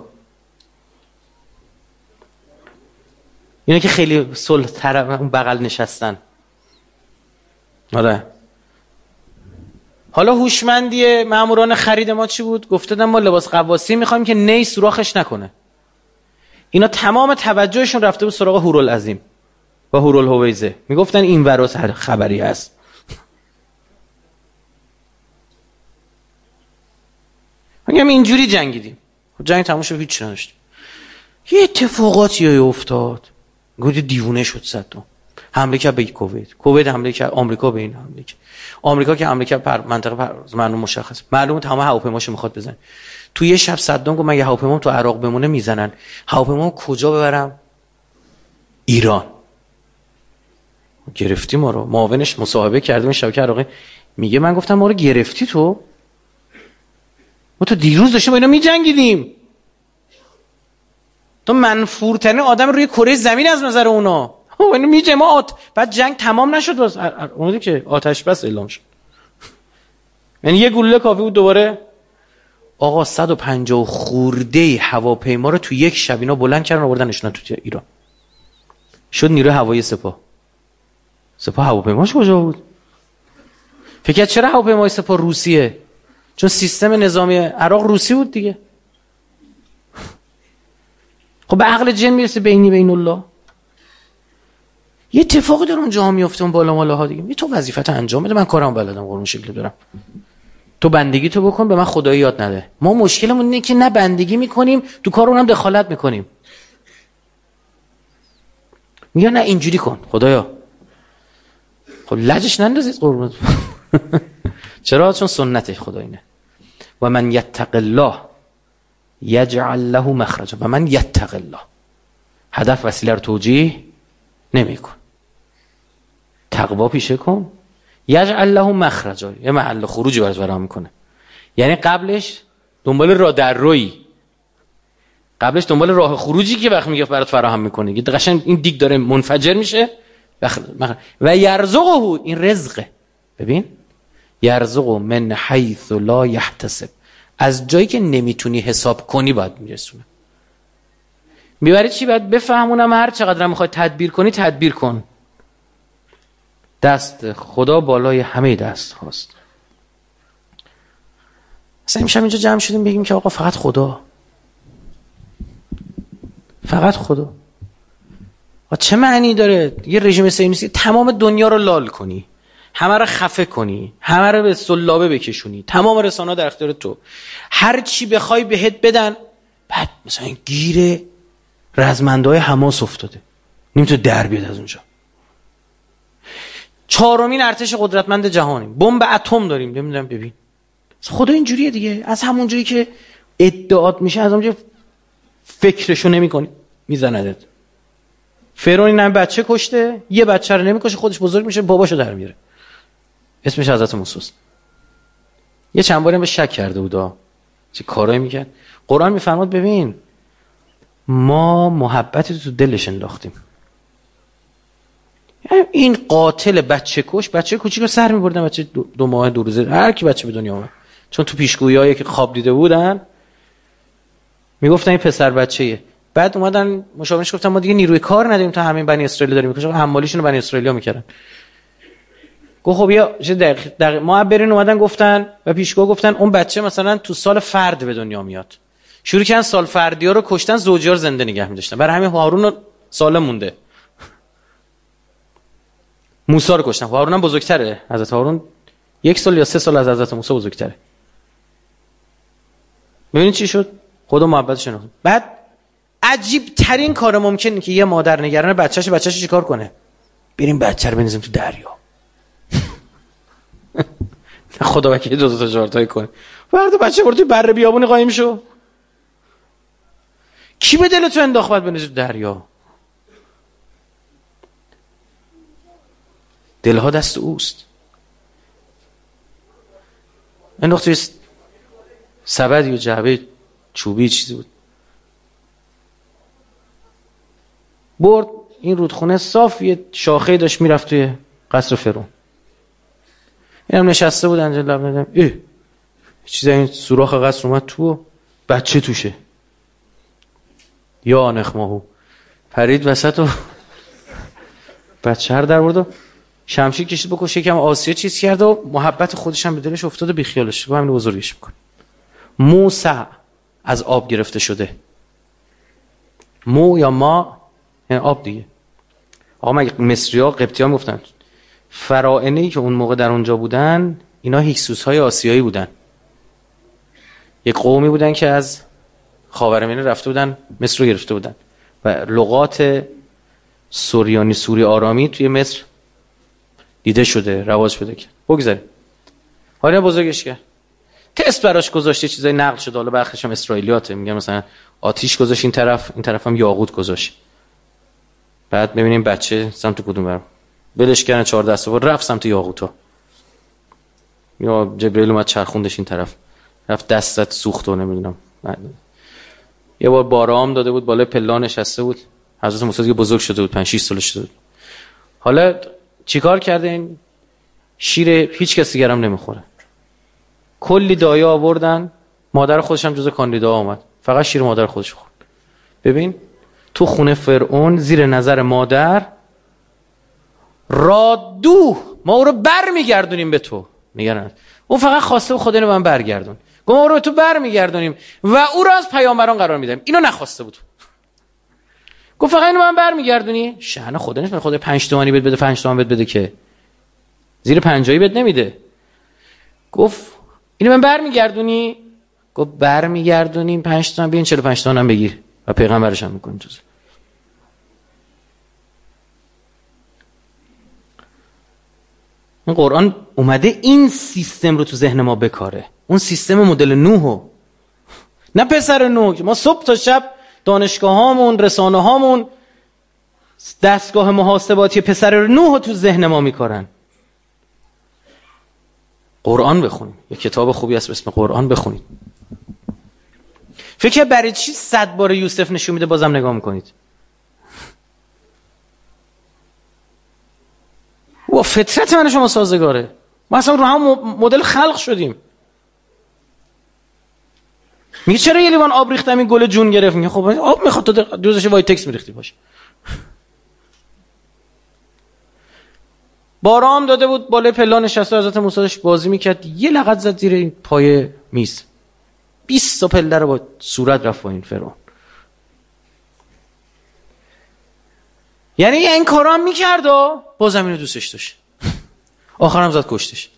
اینا که خیلی صلح طرف اون بغل نشستن. آره. حالا هوشمندی ماموران خرید ما چی بود؟ گفتن ما لباس قواسی میخوایم که نی سوراخش نکنه. اینا تمام توجهشون رفته بود سراغ هورالعظیم و هورالهویزه. میگفتن این ورا خبری هست. میگم اینجوری جنگیدیم. جنگ تموم شد، هیچ چیزی نداشتیم. یه اتفاقاتی افتاد. گفت دیوونه شد صدام. حمله کرد به کویت حمله کرد، آمریکا به این حمله کرد. آمریکا که حمله کرد منطقه معلوم مشخص. معلومه تمام هواپیماشو میخواد بزنه. تو یه شب صدام گفت من یه هواپیمام تو عراق بمونه میزنن. هواپیمام کجا ببرم؟ ایران. گرفتی ما رو. معاونش مصاحبه کردیم شبکه عراقی، میگه من گفتم ما رو گرفتی تو؟ ما تو دیروز داشتیم با اینا میجنگیدیم. تو منفورترین آدم روی کره زمین از نظر اونا. اینو میجه ما بعد جنگ تمام نشد، باز اونی که آتش بس اعلام شد. یعنی یه گلوله کافی بود دوباره. آقا 150 خورده هواپیما رو تو یک شب اینا بلند کردن آوردنشون تو ایران. شد نیروی هوایی سپاه. سپاه هواپیماش کجا بود؟ فکر چرا هواپیمای سپاه روسیه؟ چون سیستم نظامی عراق روسی بود دیگه. خب به عقل جن میرسه بین الله. یه اتفاقی داره اونجا میفته اون بالا مالاها دیگه. تو وظیفت انجام بده، من کارم بلدم، قربون شکل دارم. تو بندگی تو بکن، به من خدایی یاد نده. ما مشکلمون اینه که نه بندگی میکنیم، تو کار اونم دخالت میکنیم. میگه نه اینجوری کن خدایا. خب لجش نندازید قربونت. چرا؟ چون سنت خدا اینه. و من یتق الله یجعل له مخرجا. و من یتق الله. هدف وسیله رو توجیه نمیکن. تقوا پیشه کن. یجعل له مخرجا. یه محل خروجی برات فراهم میکنه. یعنی قبلش دنبال راه در روی، قبلش دنبال راه خروجی که وقت میگه برات فراهم میکنه. یه قشنگ این دیگ داره منفجر میشه. و یرزقه، این رزقه. ببین یرزق من حیث لا یحتسب، از جایی که نمیتونی حساب کنی باید میرسونه. میبری چی؟ باید بفهمونم هر چقدر میخوای تدبیر کنی تدبیر کن. دست خدا بالای همه دست هاست. اصلا امشب اینجا جمع شدیم بگیم که آقا فقط خدا، فقط خدا. چه معنی داره یه رژیم صهیونیستی تمام دنیا رو لال کنی، همه رو خفه کنی، همه رو به سلابه بکشونی، تمام رسانه‌ها در اختیار تو، هر چی بخوای بهت بدن، بعد مثلا گیر رزمنده‌های حماس افتاده نمیتونه در بیاد از اونجا. 4مین ارتش قدرتمند جهانیم، بمب اتم داریم، نمیدونم. ببین خدا اینجوریه دیگه. از همون جایی که ادعات میشه از اونجا فکرشو نمی‌کنی میزندت. فرعون این بچه کشته، یه بچه رو نمی‌کشه، خودش بزرگ میشه باباشو در میاره، اسمش حضرت موسی. یه چند باری هم به شک کرده بودا چه کارایی میکرد. قرآن میفرماد ببین ما محبت تو دلش انداختیم. این قاتل بچه کوچیک رو سر میبردن، بچه 2 ماه 2 روزه، هر کی بچه به دنیا اومد، چون تو پیشگویی‌هایی که خواب دیده بودن میگفتن این پسر بچه‌ایه. بعد اومدن مشاورش گفتن ما دیگه نیروی کار نداریم تا همین بنی اسرائیل داریم میکشن، حمالیشون رو بنی اسرائیلیا میکردن. گفت خب یا دقیق ما برین. اومدن گفتن و پیشگوها گفتن اون بچه مثلا تو سال فرد به دنیا میاد. شروع کردن سال فردی‌ها رو کشتن، زوج‌ها رو زنده نگه می‌داشتن. برای همین هارون رو سالم مونده. موسی رو کشتن. هارون هم بزرگتره. حضرت هارون 1 سال یا 3 سال از حضرت موسی بزرگتره. ببینید چی شد؟ خدا محبتش نکرد. بعد عجیب ترین کار ممکنه که یه مادر نگران بچه‌ش چیکار کنه؟ بریم بچه رو بندازیم تو دریا. خدا وکیلی 2 تا جارتای کنه. فردا بچه برو توی بره بیابونی قایم شو. کی به دل تو انداخت باید بندازی تو دریا؟ دلها دست اوست. انداخت توی سبد یا جعبه چوبی چیزی بود، برد این رودخونه صاف یه شاخه داشت میرفت توی قصر فرعون. اینم نشسته بود انجا لب ندم چیزی این سوراخ قصر اومد تو، بچه توشه. یا نخماهو پرید وسط و بچه هر در برد و شمشیر کشید بکشه. یکم آسیا چیز کرد و محبت خودش هم به دلش افتاد و بیخیالش با همین بزرگیش میکنه. موسی از آب گرفته شده. مو یا ما یعنی آب دیگه. آقا مگه مصری‌ها قبطی‌ها میگفتن فراعنه‌ای که اون موقع در اونجا بودن اینا هیکسوس‌های آسیایی بودن، یک قومی بودن که از خاورمیانه رفته بودن مصر رو گرفته بودن و لغات سوریانی سوری آرامی توی مصر دیده شده، رواج پیدا کرد. بگذاریم حالا بزرگش کرد، تست براش گذاشته، چیزای نقل شده، حالا بخشش هم اسرائیلیاته، میگن مثلا آتیش گذاشت این طرف هم یاقوت گذاشت. بعد ببینیم بچه سمت کدوم برم بلش کردن 4 دسته رفت سمت یاقوتا، یا جبرئیل اومد چرخوندش این طرف، رفت دستت سوخت و نمیدونم. یه بار بارام داده بود بالای پلا نشسته بود، حضرت موسی دیگه بزرگ شده بود، 5-6 سالش شده بود. حالا چیکار کرده؟ این شیر هیچ کس دیگه هم نمیخوره، کلی دایه آوردن، مادر خودش هم جزو کاندیدا اومد، فقط شیر مادر خودش خورد. ببین تو خونه فرعون زیر نظر مادر رادو، ما او رو بر میگردونیم به تو، نگران اون فقط خواسته و خدا اینو من برگردون، گفت ما او رو به تو بر میگردونیم و او رو از پیامبران قرار میدیم. اینو نخواسته بود، گفت فقط اینو من بر میگردونی. شأن خدا نیست خدا 5 تومانی بده 5 تومن بده که زیر 50 بد نمیده. گفت اینو من بر میگردونی؟ گفت بر میگردونیم 5 تومن، بیاین 45 تومن هم بگیر و پیغمبرش هم میکنیم تو. این قرآن اومده این سیستم رو تو ذهن ما بکاره، اون سیستم مدل نوحو، نه پسر نوح. ما صبح تا شب دانشگاهامون، رسانه هامون، دستگاه محاسباتی پسر نوح تو ذهن ما میکارن. قرآن بخونید، یه کتاب خوبی هست به اسم قرآن بخونید. فکر برای چی 100 بار یوسف نشون میده بازم نگاه میکنید؟ و فطرت من شما سازگاره، ما اصلا رو هم مدل خلق شدیم. میگه چرا یه لیوان آب ریختم این گل جون گرفت؟ میگه خب آب میخواد تو دوزش وای تکس میریختی باشه. بارام داده بود بالای پلا نشسته حضرت موسی داشت بازی میکرد، یه لغت زد زیر این پای میز، 20 تا پله رو با صورت رفت با این فرعون. یعنی این کارا هم میکرد و بازم اینو دوستش داشت، آخرم زد کشتش.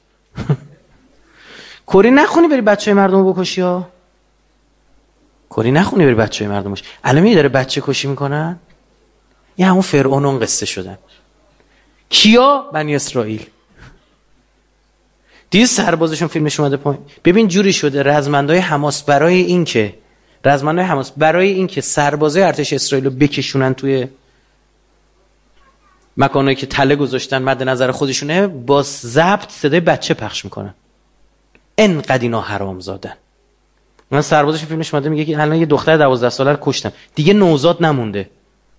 کری نخونی بری بچه مردم بکشی ها، کری نخونی بری بچه مردم بکشی. الان داره بچه کشی میکنن، یه همون فرعون اون قصه شدن. کیا؟ بنی اسرائیل. دیگه سربازشون فیلمش اومده پایین، ببین جوری شده رزمندای حماس برای این که سربازای ارتش اسرائیل رو بکشونن توی مکانایی که تله گذاشتن مد نظر خودشونه، با ضبط صدای بچه پخش میکنن. انقدر اینا حرام زادن. من سربازش فیلمش اومده میگه که الان یه دختر 12 ساله رو کشتم، دیگه نوزاد نمونده.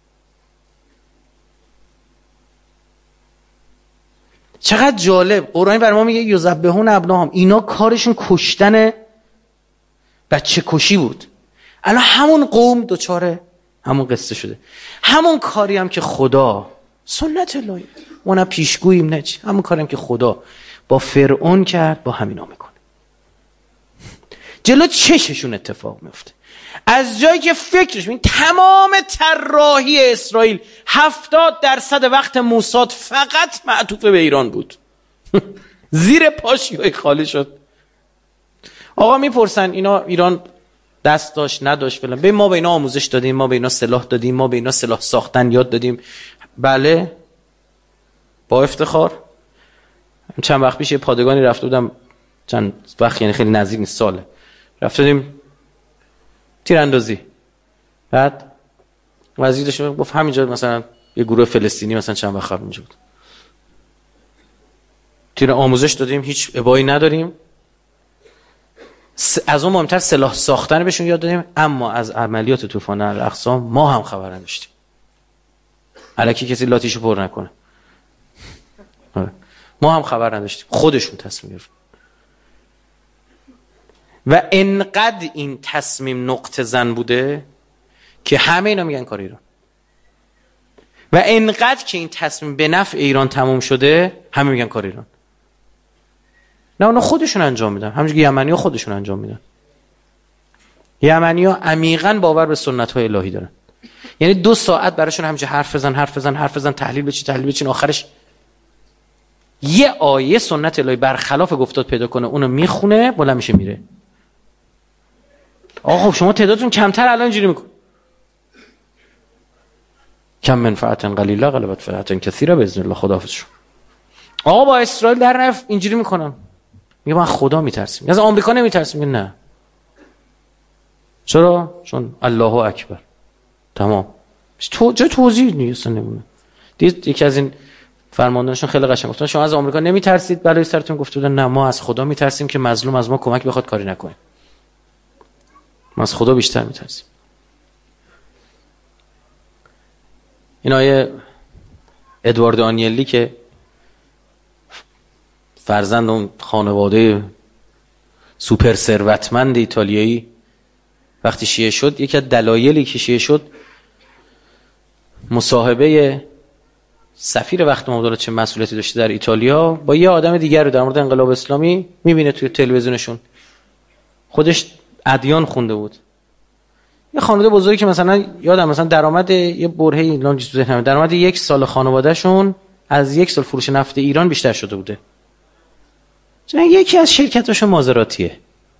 چقدر جالب. قرآن بر ما میگه یذبحون ابناهم، اینا کارشون کشتن بچه کشی بود. الان همون قوم دوچاره همون قصه شده. همون کاری هم که خدا سنت الهی ما نه پیشگوییم نه چی، همون کاری هم که خدا با فرعون کرد با همینا میکنه. جلو چششون اتفاق میفته. از جایی که فکرش ببین تمام طراحی اسرائیل 70% وقت موساد فقط معطوف به ایران بود. زیر پاشیای خالی شد. آقا میپرسن اینا ایران دست داشت نداشت فلان، به ما به اینا آموزش دادیم، ما به اینا سلاح دادیم، ما به اینا سلاح ساختن یاد دادیم. بله با افتخار. چند وقت پیش یه پادگانی رفته بودم، چند وقت یعنی خیلی نزدیک نیست، ساله، رفته بودیم تیراندازی. بعد وزیرش گفت همینجا مثلا یه گروه فلسطینی مثلا چند وقت قبل اینجا بود، تیر آموزش دادیم، هیچ ابایی نداریم، از اون مهمتر سلاح ساختن بهشون یاد دادیم، اما از عملیات طوفان الاقصی ما هم خبر نداشتیم. الکی کسی لاتیشو پر نکنه. ما هم خبر نداشتیم، خودشون تصمیم گرفتن. و انقدر این تصمیم نقطه زن بوده که همه اینا میگن کار ایران، و انقدر که این تصمیم به نفع ایران تموم شده همه میگن کار ایران. نه اونا خودشون انجام میدن، همونجوری که یمنی‌ها خودشون انجام میدن. یمنی‌ها عمیقاً باور به سنت‌های الهی دارن. یعنی 2 ساعت براشون همینجوری حرف بزن تحلیل بچین آخرش یه آیه سنت الهی برخلاف گفتاد پیدا کنه، اونو میخونه، بلند میشه میره. آقا شما تعدادتون کمتر الان اینجوری میکن. کم من فئة قلیله غلبت فئة کثیره باذن الله. خداحافظ شو. آقا با اسرائیل در نف اینجوری میکنم، میگه من خدا میترسیم. از آمریکا نمیترسیم. میگه نه. چرا؟ چون الله اکبر. تمام. جای توضیح نیست نمونه. دید یکی از این فرماندهانشون خیلی قشنگ گفتن شما از آمریکا نمیترسید، بلای سرتون گفته بودن نه ما از خدا میترسیم که مظلوم از ما کمک بخواد کاری نکنه. ما از خدا بیشتر میترسیم. این آیه ادوارد آنیلی که فرزند اون خانواده سوپر ثروتمند ایتالیایی وقتی شیعه شد، یکی از دلایلی که شیعه شد مصاحبه سفیر وقت مبادله چه مسئولیتی داشته در ایتالیا با یه آدم دیگر رو در مورد انقلاب اسلامی میبینه توی تلویزیونشون. خودش ادیان خونده بود. یه خانواده بزرگی که مثلا یادم مثلا درآمد یه برهه‌ای لانج تو ذهنم، درآمد 1 سال خانواده‌شون از 1 سال فروش نفت ایران بیشتر شده بوده. چون یکی از شرکتاشون مازراتیه.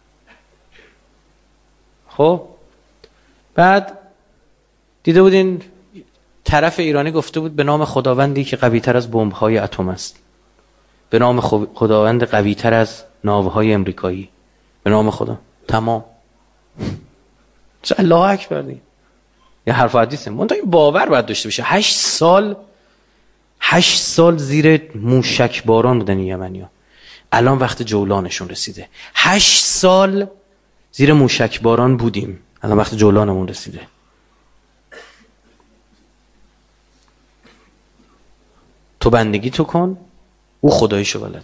خب بعد دیده بودین طرف ایرانی گفته بود به نام خداوندی که قوی‌تر از بمب‌های اتم است، به نام خداوند قوی‌تر از ناوهای امریکایی، به نام خدا. تمام. چه الله اکبر دی. یه حرف حدیثه. من تا این باور باید داشته باشه. 8 سال زیر موشک باران بودن یمنی‌ها. الان وقت جولانشون رسیده. 8 سال زیر موشک باران بودیم، الان وقت جولانمون رسیده. تو بندگی تو کن، او خداییشو بلده.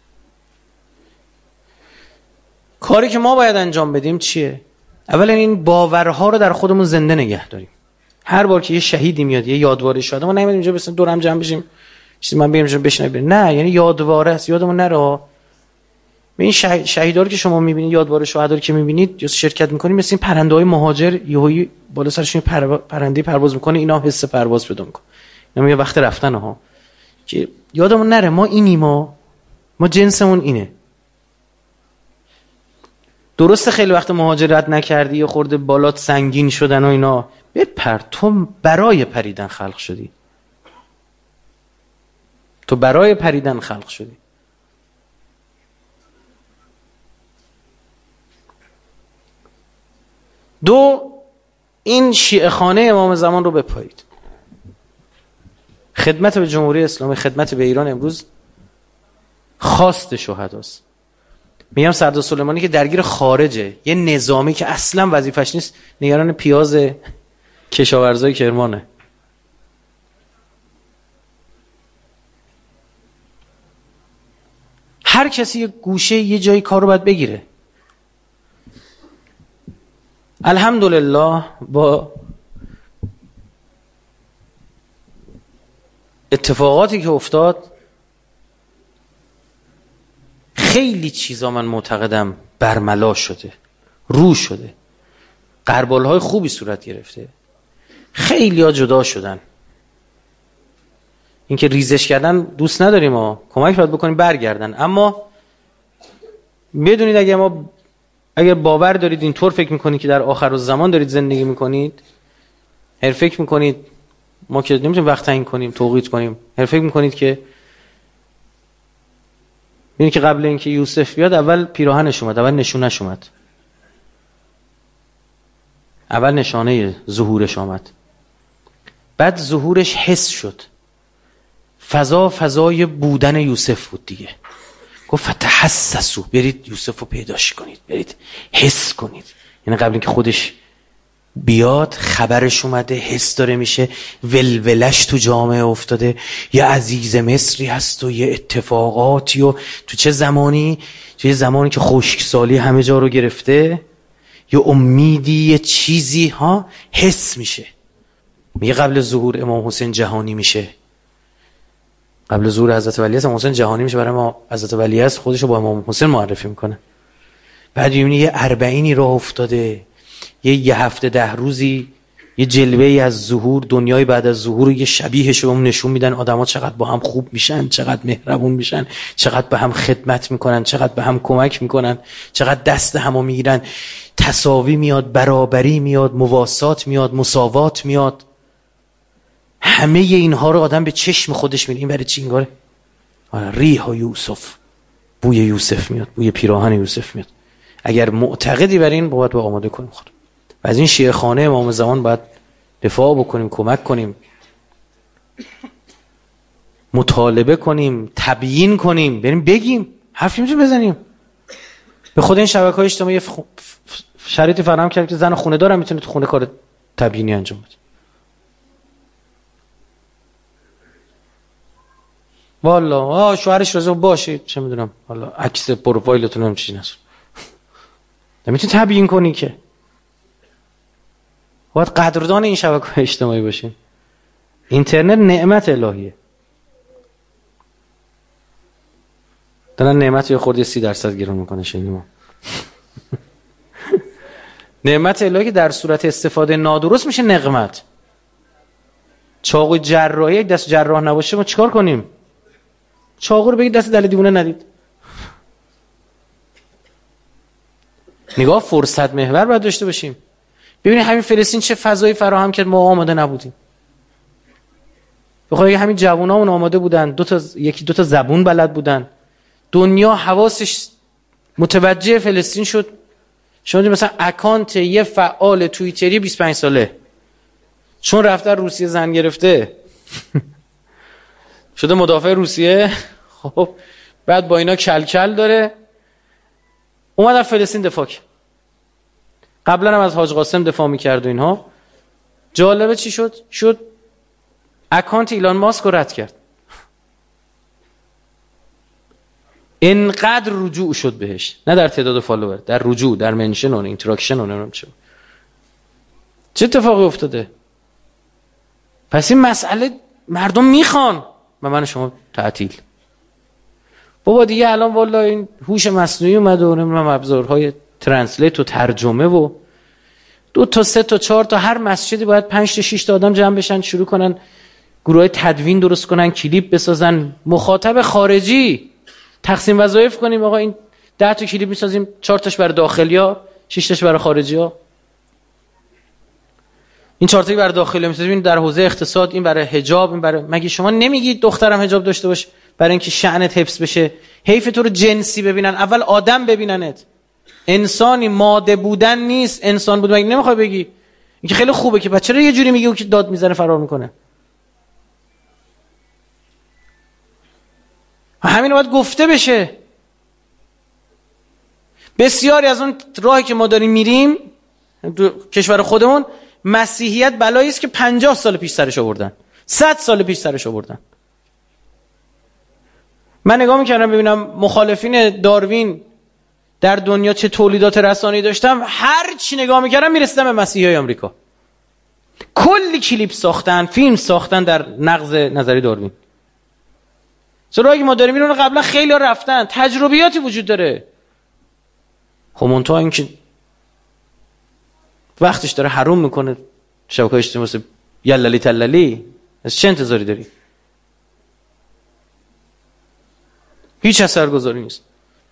کاری که ما باید انجام بدیم چیه؟ اولا این باورها رو در خودمون زنده نگه داریم. هر بار که یه شهیدی میاد، یه یادواری شده، ما نمیدونیم اینجا بسن دور هم جمع بشیم چیزی من بگم بشنویم. نه، یعنی یادواره است، یادمون نره. این شهیدا رو که شما میبینید، یادوار شهدا رو که میبینید یا شرکت میکنید، مثل این پرنده‌های مهاجر یهویی بالا سرشون پرنده پرواز میکنه، اینا حس پرواز پیدا میکنه. اینا میگه وقت رفتن ها، که یادمون نره ما اینیم، ما جنسمون اینه. درسته خیلی وقت مهاجرت نکردی یا خورده بالات سنگین شدن و اینا، بپر. تو برای پریدن خلق شدی. تو برای پریدن خلق شدی. دو، این شیعه خانه امام زمان رو بپایید. خدمت به جمهوری اسلامی، خدمت به ایران امروز خواست شهداست. میگم سردار سلیمانی که درگیر خارجه، یه نظامی که اصلا وظیفش نیست، نگران پیاز کشاورزای کرمانه. هر کسی یه گوشه یه جایی کار رو باید بگیره. الحمدلله با اتفاقاتی که افتاد خیلی چیزا من معتقدم برملا شده، رو شده، غربال‌های خوبی صورت گرفته، خیلی ها جدا شدن. اینکه ریزش کردن دوست نداریم، ما کمک باید بکنیم برگردن، اما بدونید اگر باور دارید اینطور فکر میکنید که در آخرالزمان دارید زندگی میکنید، هر فکر میکنید ما که نمیتونیم وقت تعیین کنیم توقیت کنیم، هر فکر میکنید که ببینید که قبل اینکه یوسف بیاد اول پیراهنش اومد، اول نشونش اومد، اول نشانه ظهورش آمد، بعد ظهورش حس شد، فضای بودن یوسف بود دیگه. گفت فتحسسوا، برید یوسف رو پیداش کنید، برید حس کنید. یعنی قبل اینکه خودش بیاد خبرش اومده، حس داره میشه، ولولش تو جامعه افتاده، یه عزیز مصری هست و یه اتفاقاتی و تو چه زمانی که خشکسالی همه جا رو گرفته، یه امیدی، یه چیزی ها حس میشه. میگه قبل ظهور امام حسین جهانی میشه، قبل ظهور حضرت ولی امام حسین جهانی میشه، برای ما حضرت ولی خودشو با امام حسین معرفی میکنه. بعد میبینی یه 40 راه افتاده، یه هفته 10 روزی یه جلوه‌ای از ظهور، دنیای بعد از ظهور یه شبیهش رو نشون میدن، آدما چقدر با هم خوب میشن، چقدر مهربون میشن، چقدر به هم خدمت میکنن، چقدر به هم کمک میکنن، چقدر دست همو میگیرن، تساوی میاد، برابری میاد، مواسات میاد، مساوات میاد. همه اینها رو آدم به چشم خودش میبینه. این برای چی انگاره ریح یوسف، بوی یوسف میاد، بوی پیراهن یوسف میاد. اگر معتقدی بر این باید با آماده کنیم خود و از این شیعه خانه امام زمان باید دفاع بکنیم، کمک کنیم، مطالبه کنیم، تبیین کنیم، بریم بگیم، حرفی میتونیم بزنیم. به خود این شبکه‌های اجتماعی شرایطی فراهم کرد که زن خونه دارم میتونه تو خونه کار تبیینی انجام بده. والا شوهرش راضی باشه، چه میدونم، حالا عکس پروفایلتون هم چیزی نذار، نمیتونی تبیین کنی که. باید قدردان این شبکه‌های اجتماعی باشیم. اینترنت نعمت الهیه. دارن نعمت رو خورده 30% گرون میکنه شنیدم. نعمت الهی که در صورت استفاده نادرست میشه نقمت. چاقوی جراحی یک دست جراح نباشه ما چیکار کنیم؟ چاقو رو بگید دست دل دیوونه ندید. نگاه فرصت محور باید داشته باشیم. ببینید همین فلسطین چه فضایی فراهم کرد، ما آماده نبودیم. بخاطر همین جوانامون آماده بودن، یکی دو تا زبون بلد بودن، دنیا حواسش متوجه فلسطین شد. شما مثلا اکانت یه فعال توییتری 25 ساله چون رفته روسیه زن گرفته شده مدافع روسیه، خب بعد با اینا کلکل داره، اومد از فلسطین دفاع کرد. قبلا هم از حاج قاسم دفاع میکرد و اینها. جالبه چی شد اکانت ایلان ماسک رو رد کرد. اینقدر رجوع شد بهش، نه در تعداد فالوور، در رجوع، در منشن و اینتراکشن و نمیدونم چه اتفاقی افتاده. پس این مسئله مردم میخوان و من شما تعطیل. بابا دیگه الان والله این هوش مصنوعی اومده و نمیدونم ابزارهای ترنسلیت و ترجمه و 2 تا 3 تا 4 تا هر مسجدی باید 5 تا 6 تا آدم جمع بشن، شروع کنن گروه تدوین درست کنن، کلیپ بسازن، مخاطب خارجی تقسیم وظایف کنیم. آقا این 10 تا کلیپ میسازیم، 4 تاش برای داخلیا، 6 تاش برای خارجیا. این 4 تایی برای داخلیا میسازیم، این در حوزه اقتصاد، این برای حجاب، این برای، مگه شما نمیگید دخترم حجاب داشته باش برای اینکه شأنت حفظ بشه؟ حیف تو رو جنسی ببینن، اول آدم ببیننت. انسانی ماده بودن نیست، انسان بود. مگه نمیخوای بگی اینکه خیلی خوبه که بچه رو یه جوری میگی اون که داد میزنه فرار میکنه؟ همین باید گفته بشه. بسیاری از اون راهی که ما داریم میریم تو کشور خودمون، مسیحیت بلایی است که 50 سال پیش سرش آوردن، 100 سال پیش سرش آوردن. من نگاه میکردم ببینم مخالفین داروین در دنیا چه تولیدات رسانه‌ای داشتم، هر چی نگاه میکردم میرسیدم به مسیحیای آمریکا. کلی کلیپ ساختن، فیلم ساختن در نقض نظری داروین. چرا که ما داریم اینو قبلا خیلی ها رفتن، تجربیاتی وجود داره. خب منتها این که وقتش داره حروم میکنه شبکه‌های اجتماعی واسه یللی تللی، از چه انتظاری داری؟ هیچ اثرگذاری نیست.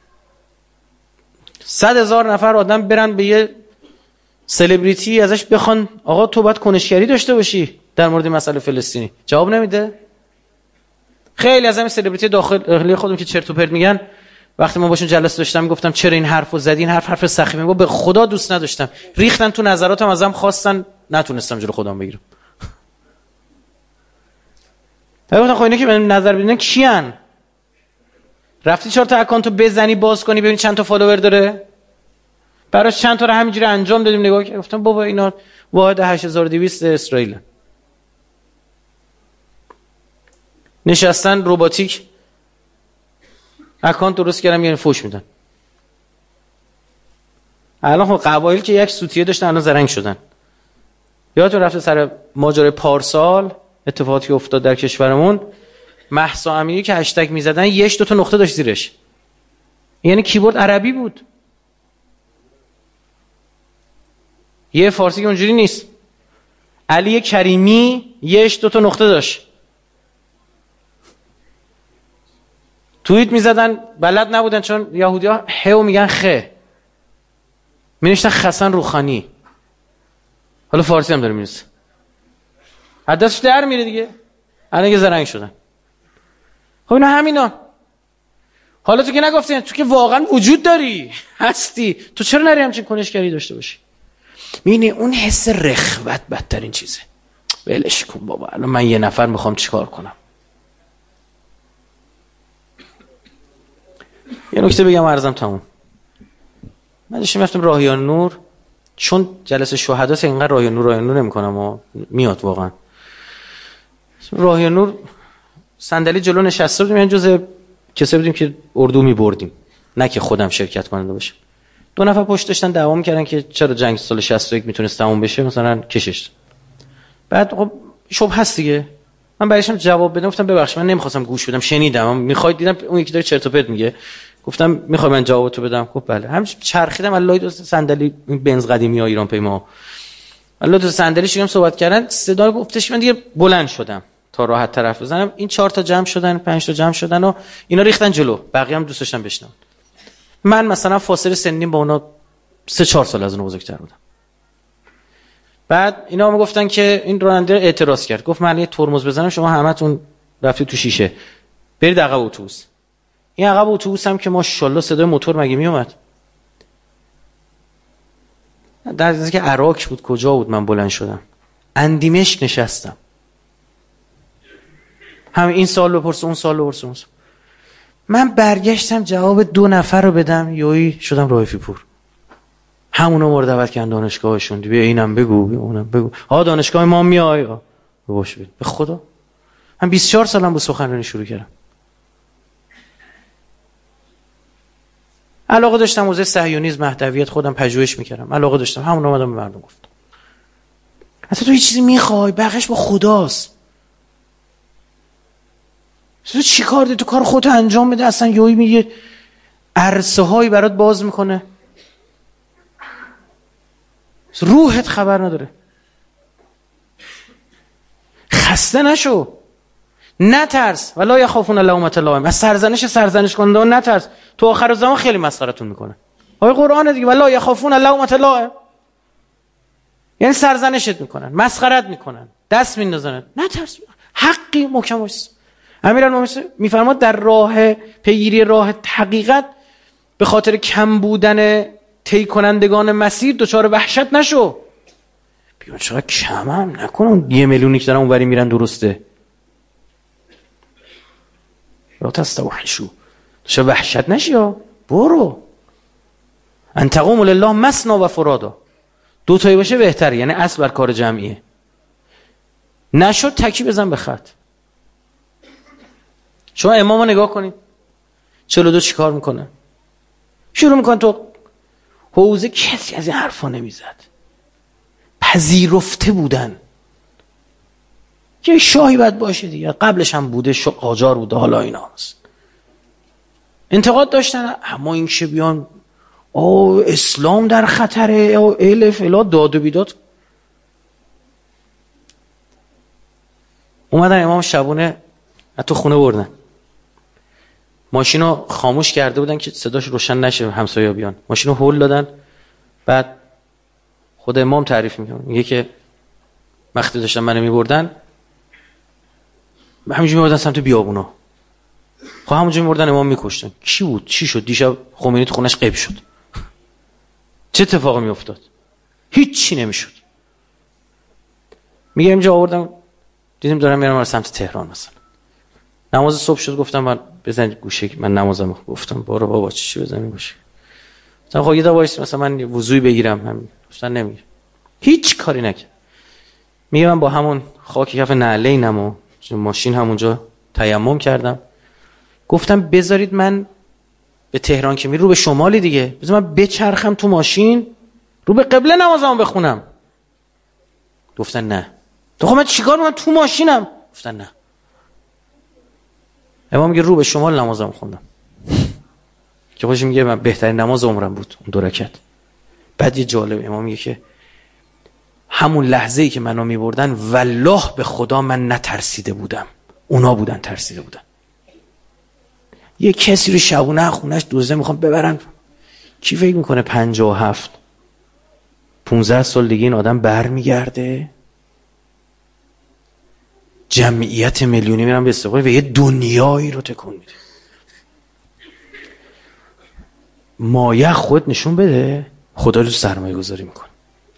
100,000 نفر آدم برن به یه سلبریتی ازش بخوان آقا تو باید کنشگری داشته باشی در مورد مسئله فلسطینی، جواب نمیده. خیلی از همین سلبریتی داخلی خودم که چرت و پرت میگن، وقتی ما باشون جلسه داشتم گفتم چرا این حرفو زدی، این حرف سخیفه، میگه به خدا دوست نداشتم، ریختن تو نظراتم، ازم خواستن، نتونستم جلو خودم بگیرم. گفتم خب اینا که من نظر بدن کیان؟ رفتی 4 تا اکانتو بزنی باز کنی ببینی چند تا فالوور داره؟ براش چند تا رو همینجوری انجام دادیم، نگاه کردم گفتم بابا اینا واحد 8200 اسرائیل نشستن رباتیک اکانت درست کردم، یعنی فوش میدن. الان خب قبایل که یک سوتیه داشتن الان زرنگ شدن. یادتون رفته سر ماجرای پارسال اتفاقاتی که افتاد در کشورمون، مهسا امینی که هشتگ میزدن یه 2 تا نقطه داشت زیرش، یعنی کیبورد عربی بود، یه فارسی که اونجوری نیست. علی کریمی یه 2 تا نقطه داشت، توییت میزدن، بلد نبودن چون یهودی‌ها هو میگن خه، مینوشتن حسن روحانی، حالا فارسی هم داره مینویسه، حدثش در میره دیگه. الان که زرنگ شدن. خب اینا همینا. حالا تو که نگفتین، تو که واقعا وجود داری، هستی، تو چرا نری همچین کنشگری داشته باشی؟ میبینی اون حس رخوت بدترین چیزه. ولش کن بابا، الان من یه نفر میخوام چیکار کنم. یه نکته بگم عرضم تموم. من داشتم رفتم راهیان نور، چون جلسه شهداست اینقدر راهیان نور نمی‌کنم و میاد واقعا. راهیان نور صندلی جلو نشسته بودیم، یعنی جزء کسایی بودیم که اردو می‌بردیم، نه که خودم شرکت کننده باشم. 2 نفر پشت داشتن دعوا می‌کردن که چرا جنگ سال 61 میتونست تموم بشه، مثلا کشش. بعد خب شب هست دیگه. من برایشم جواب بدم، گفتم ببخشید من نمی‌خواستم گوش بدم، شنیدم، می‌خواید دیدم اون یکی داره چرت و پرت میگه. گفتم میخوای من جوابتو بدم؟ گفت بله. هم چرخیدم الله دو صندلی بنز قدیمی ها ایران پیما، الله دو صندلی شدم صحبت کردن، صدا گفتش، من دیگه بلند شدم تا راحت طرف بزنم. این 4 تا جمع شدن، 5 تا جمع شدن و اینا ریختن جلو، بقیه هم دوست داشتن بشنون. من مثلا فاصله سنیم با اونا 3-4 سال از اون بزرگتر بودم. بعد اینا هم گفتن که این راننده اعتراض کرد، گفت من یه ترمز بزنم شما همتون رفتید تو شیشه، برید عقب اتوبوس. این عقب اتوبوس هم که ماشاءالله صدای موتور مگه می اومد؟ در از که عراق بود، کجا بود، من بلند شدم اندیمشک نشستم، هم این سال بپرس اون سال بپرس. من برگشتم جواب 2 نفر رو بدم، یویی شدم رائفی پور. همونا مورد دعوت کردن دانشگاهشون، بیا اینم بگو، بیا اونم بگو. ها دانشگاه ما میای؟ باشه به خدا. من 24 سالم با سخنرانی شروع کردم. علاقه داشتم حوزه صهیونیسم، مهدویت، خودم پژوهش میکردم، علاقه داشتم، همون اومدم به مردم گفتم. اصلا تو یه چیزی میخوای، بقیش با خداست. تو چی کار داری؟ تو کار خودت انجام بده. اصلا یهو میگه عرصه هایی برات باز میکنه، روحت خبر نداره. خسته نشو، نترس، ولا یخافون لومة لائم. از سرزنش کننده نترس، تو آخر زمان خیلی مسخرتون میکنه. آیه قرآن دیگه، ولا یخافون لومة لائم، یعنی سرزنشت میکنن، مسخرت میکنن، دست میندازن، نترس، حقی محکم باش. امیرالمومنین میفرماد در راه پیگیری راه حقیقت به خاطر کم بودن طی کنندگان مسیر دچار وحشت نشو. بیان چقدر کمم نکنم، 1 میلیونی که دارن اونوری میرن درسته. لا تستوحشو، چه وحشت نشی ها، برو. ان تقوموا لله مثنی و فرادا. دو تایی باشه بهتره، یعنی اصل بر کار جمعیه. نشد تکی بزن به خط. شما امامو نگاه کنید 42 چی کار میکنه؟ شروع میکنه تو حوزه، کسی از این حرفا نمیزد، پذیرفته بودن که شاهی باید باشه دیگه، قبلش هم بوده، قاجار بوده، حالا اینا هست. انتقاد داشتن، اما این که بیان اسلام در خطره، الف الا داد و بیداد. اومدن امام شبونه تو خونه بردن، ماشینو خاموش کرده بودن که صداش روشن نشه همسایه‌ها بیان، ماشینو هول دادن. بعد خود امام تعریف میگه که وقتی داشتن منو میبردن همینجوری میبردن سمت بیابونا، خب همونجوری میبردن امام میکشتن. کی بود؟ چی شد؟ دیشب خمینی تو خونش غیب شد. چه اتفاقی میافتاد؟ هیچ چی نمیشد. میگه اینجا آوردم دیدیم دارم میرم سمت تهران. مثلا نماز صبح شد، گفتم من بزن گوشه، من نمازم. گفتم برو بابا چی بزنی گوشه. مثلا خب یه دفعه وایس مثلا من وضوئی بگیرم، همین گفتن نمیگه، هیچ کاری نکرد. میگه من با همون خاک کف نعلینم و ماشین همونجا تیمم کردم، گفتم بذارید من به تهران که میرم رو به شمالی دیگه، بذار من بچرخم تو ماشین رو به قبله نمازمو بخونم. گفتن نه. تو خب من چیکار کنم تو ماشینم؟ گفتن نه. امام میگه رو به شمال نمازمو خوندم که خودش میگه من بهترین نماز عمرم بود اون 2 رکعت. بعد یه جالب، امام میگه که همون لحظه‌ای که منو میبردن والله به خدا من نترسیده بودم، اونا بودن ترسیده بودن. یه کسی رو شبونه خونش دوزه میخوام ببرن، کی فکر میکنه 57 15 سال دیگه این آدم برمیگرده جمعیت میلیونی میرن به استقبال و یه دنیایی رو تکون میده؟ مایه خود نشون بده خدا رو سرمایه گذاری میکنه،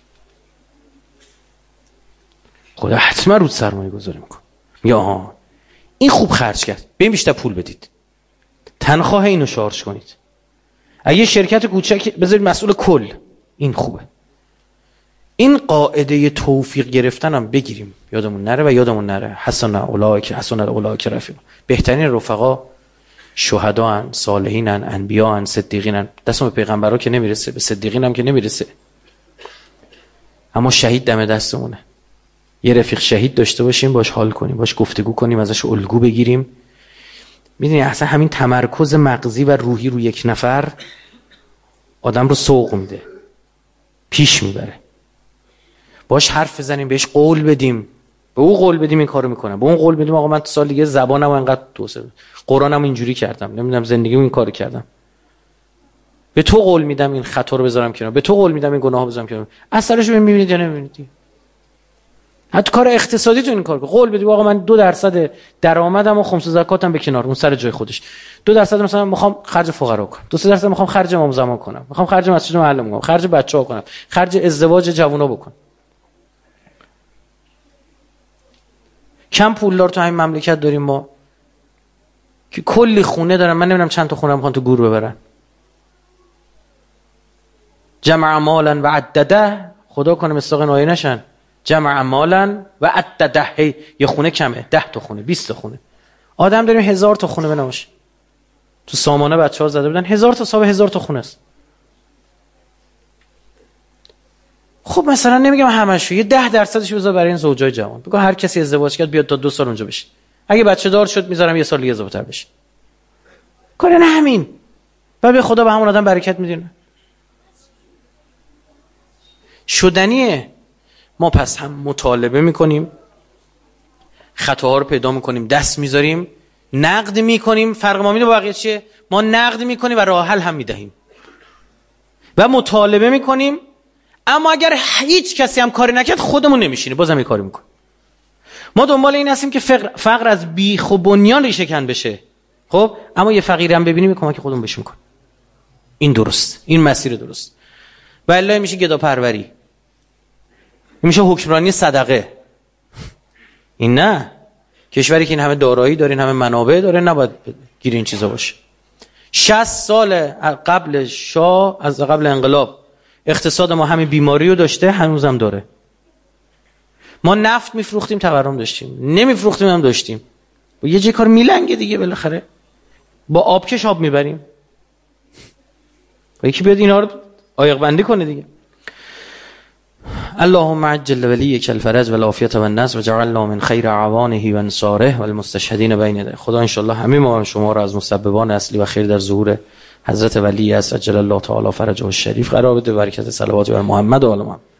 خدا حتما رو سرمایه گذاری میکنه. میگه آها این خوب خرج کرد، ببین بیشتر پول بدید، تنخواه اینو شارژ کنید، اگه شرکت کوچک بذارید مسئول کل، این خوبه. این قاعده توفیق گرفتن هم بگیریم، یادمون نره و یادمون نره حسن اولئک رفیق. بهترین رفقا شهدا'n، صالحین'n، انبیا'n، صدیقین'n. دستم به پیغمبرا که نمیرسه، به صدیقین هم که نمیرسه، اما شهید دم دستمونه. یه رفیق شهید داشته باشیم، باش حال کنیم، باش گفتگو کنیم، ازش الگو بگیریم. میدونی اصلا همین تمرکز مغزی و روحی رو یک نفر آدم رو سوق میده، پیش میبره. باش حرف بزنیم، بهش قول بدیم، به او قول بدیم این کارو میکنم، به اون قول بدیم آقا من تو سال دیگه زبانم انقدر توسعه، قرآنم اینجوری کردم، نمیدونم زندگیمو این کارو کردم، به تو قول میدم این خطا رو بذارم کنار، به تو قول میدم این گناهو بذارم کنار. اثرش رو میبینید یا نمیبینید؟ حتی کار اقتصادی تو این کار قول بدی آقا من 2% درآمدم و خمس زکاتم به کنار، اون سر جای خودش، 2% مثلا میخوام خرج فقرا کنم، 2% میخوام خرج امام زمان کنم، میخوام خرج مسجد محله کنم، خرج بچه‌ها کنم، خرج ازدواج جوونا بکنم. کم پولدار تو همین مملکت داریم ما که کلی خونه دارن، من نمیدونم چند تا خونه میخوان تو گور ببرن. جمع مالا و عدده، خدا کنه مستاق نایه نشن. جمع مالا و عدده، یه خونه کمه، 10 تا خونه، 20 تا خونه. آدم داریم 1000 تا خونه بناشه. تو سامانه بچه‌ها زده بودن 1000 تا صاحب 1000 تا خونه است. خب مثلا نمیگم همشو، یه 10%ش بذار برای این زوجای جوان. بگو هر کسی ازدواج کرد بیاد تا 2 سال اونجا بشه. اگه بچه دار شد میذارم یه سال دیگه اضافه‌تر بشه. کار نه همین. و به خدا به همون آدم برکت میدونه. شدنیه. ما پس هم مطالبه میکنیم، خطاها رو پیدا میکنیم، دست میذاریم، نقد میکنیم. فرق ما با بقیه چیه؟ ما نقد میکنیم و راه حل هم میدهیم و مطالبه میکنیم. اما اگر هیچ کسی هم کاری نکرد خودمون نمیشینیم، بازم یه کاری میکنیم. ما دنبال این هستیم که فقر از بیخ و بنیان ریشه کن بشه. خب اما یه فقیر هم ببینیم کمک خودمون بهش میکنیم. این درست، این مسیر درست. والله میشه گداپروری، میشه حکمرانی صدقه. این نه. کشوری که این همه دارایی داره، این همه منابع داره، نباید گیر این چیزا باشه. 60 سال قبل شاه، از قبل انقلاب، اقتصاد ما همین بیماری رو داشته، هنوزم داره. ما نفت میفروختیم تورم داشتیم، نمیفروختیم هم داشتیم. و یه جای کار میلنگه دیگه بالاخره. با آبکش آب میبریم. و یکی بیاد اینا رو عایق بندی کنه دیگه. اللهم عجل ولیک الفرج والعافیة والنصر وجعلنا من خیر اعوانه و انصاره والمستشهدین بین یدیه. خدا ان شاء الله همه ما شما را از مسببان اصلی و خیر در ظهور حضرت ولی است عجل الله تعالی فرجه الشریف قرار بده. برکت صلوات بر محمد و آل محمد.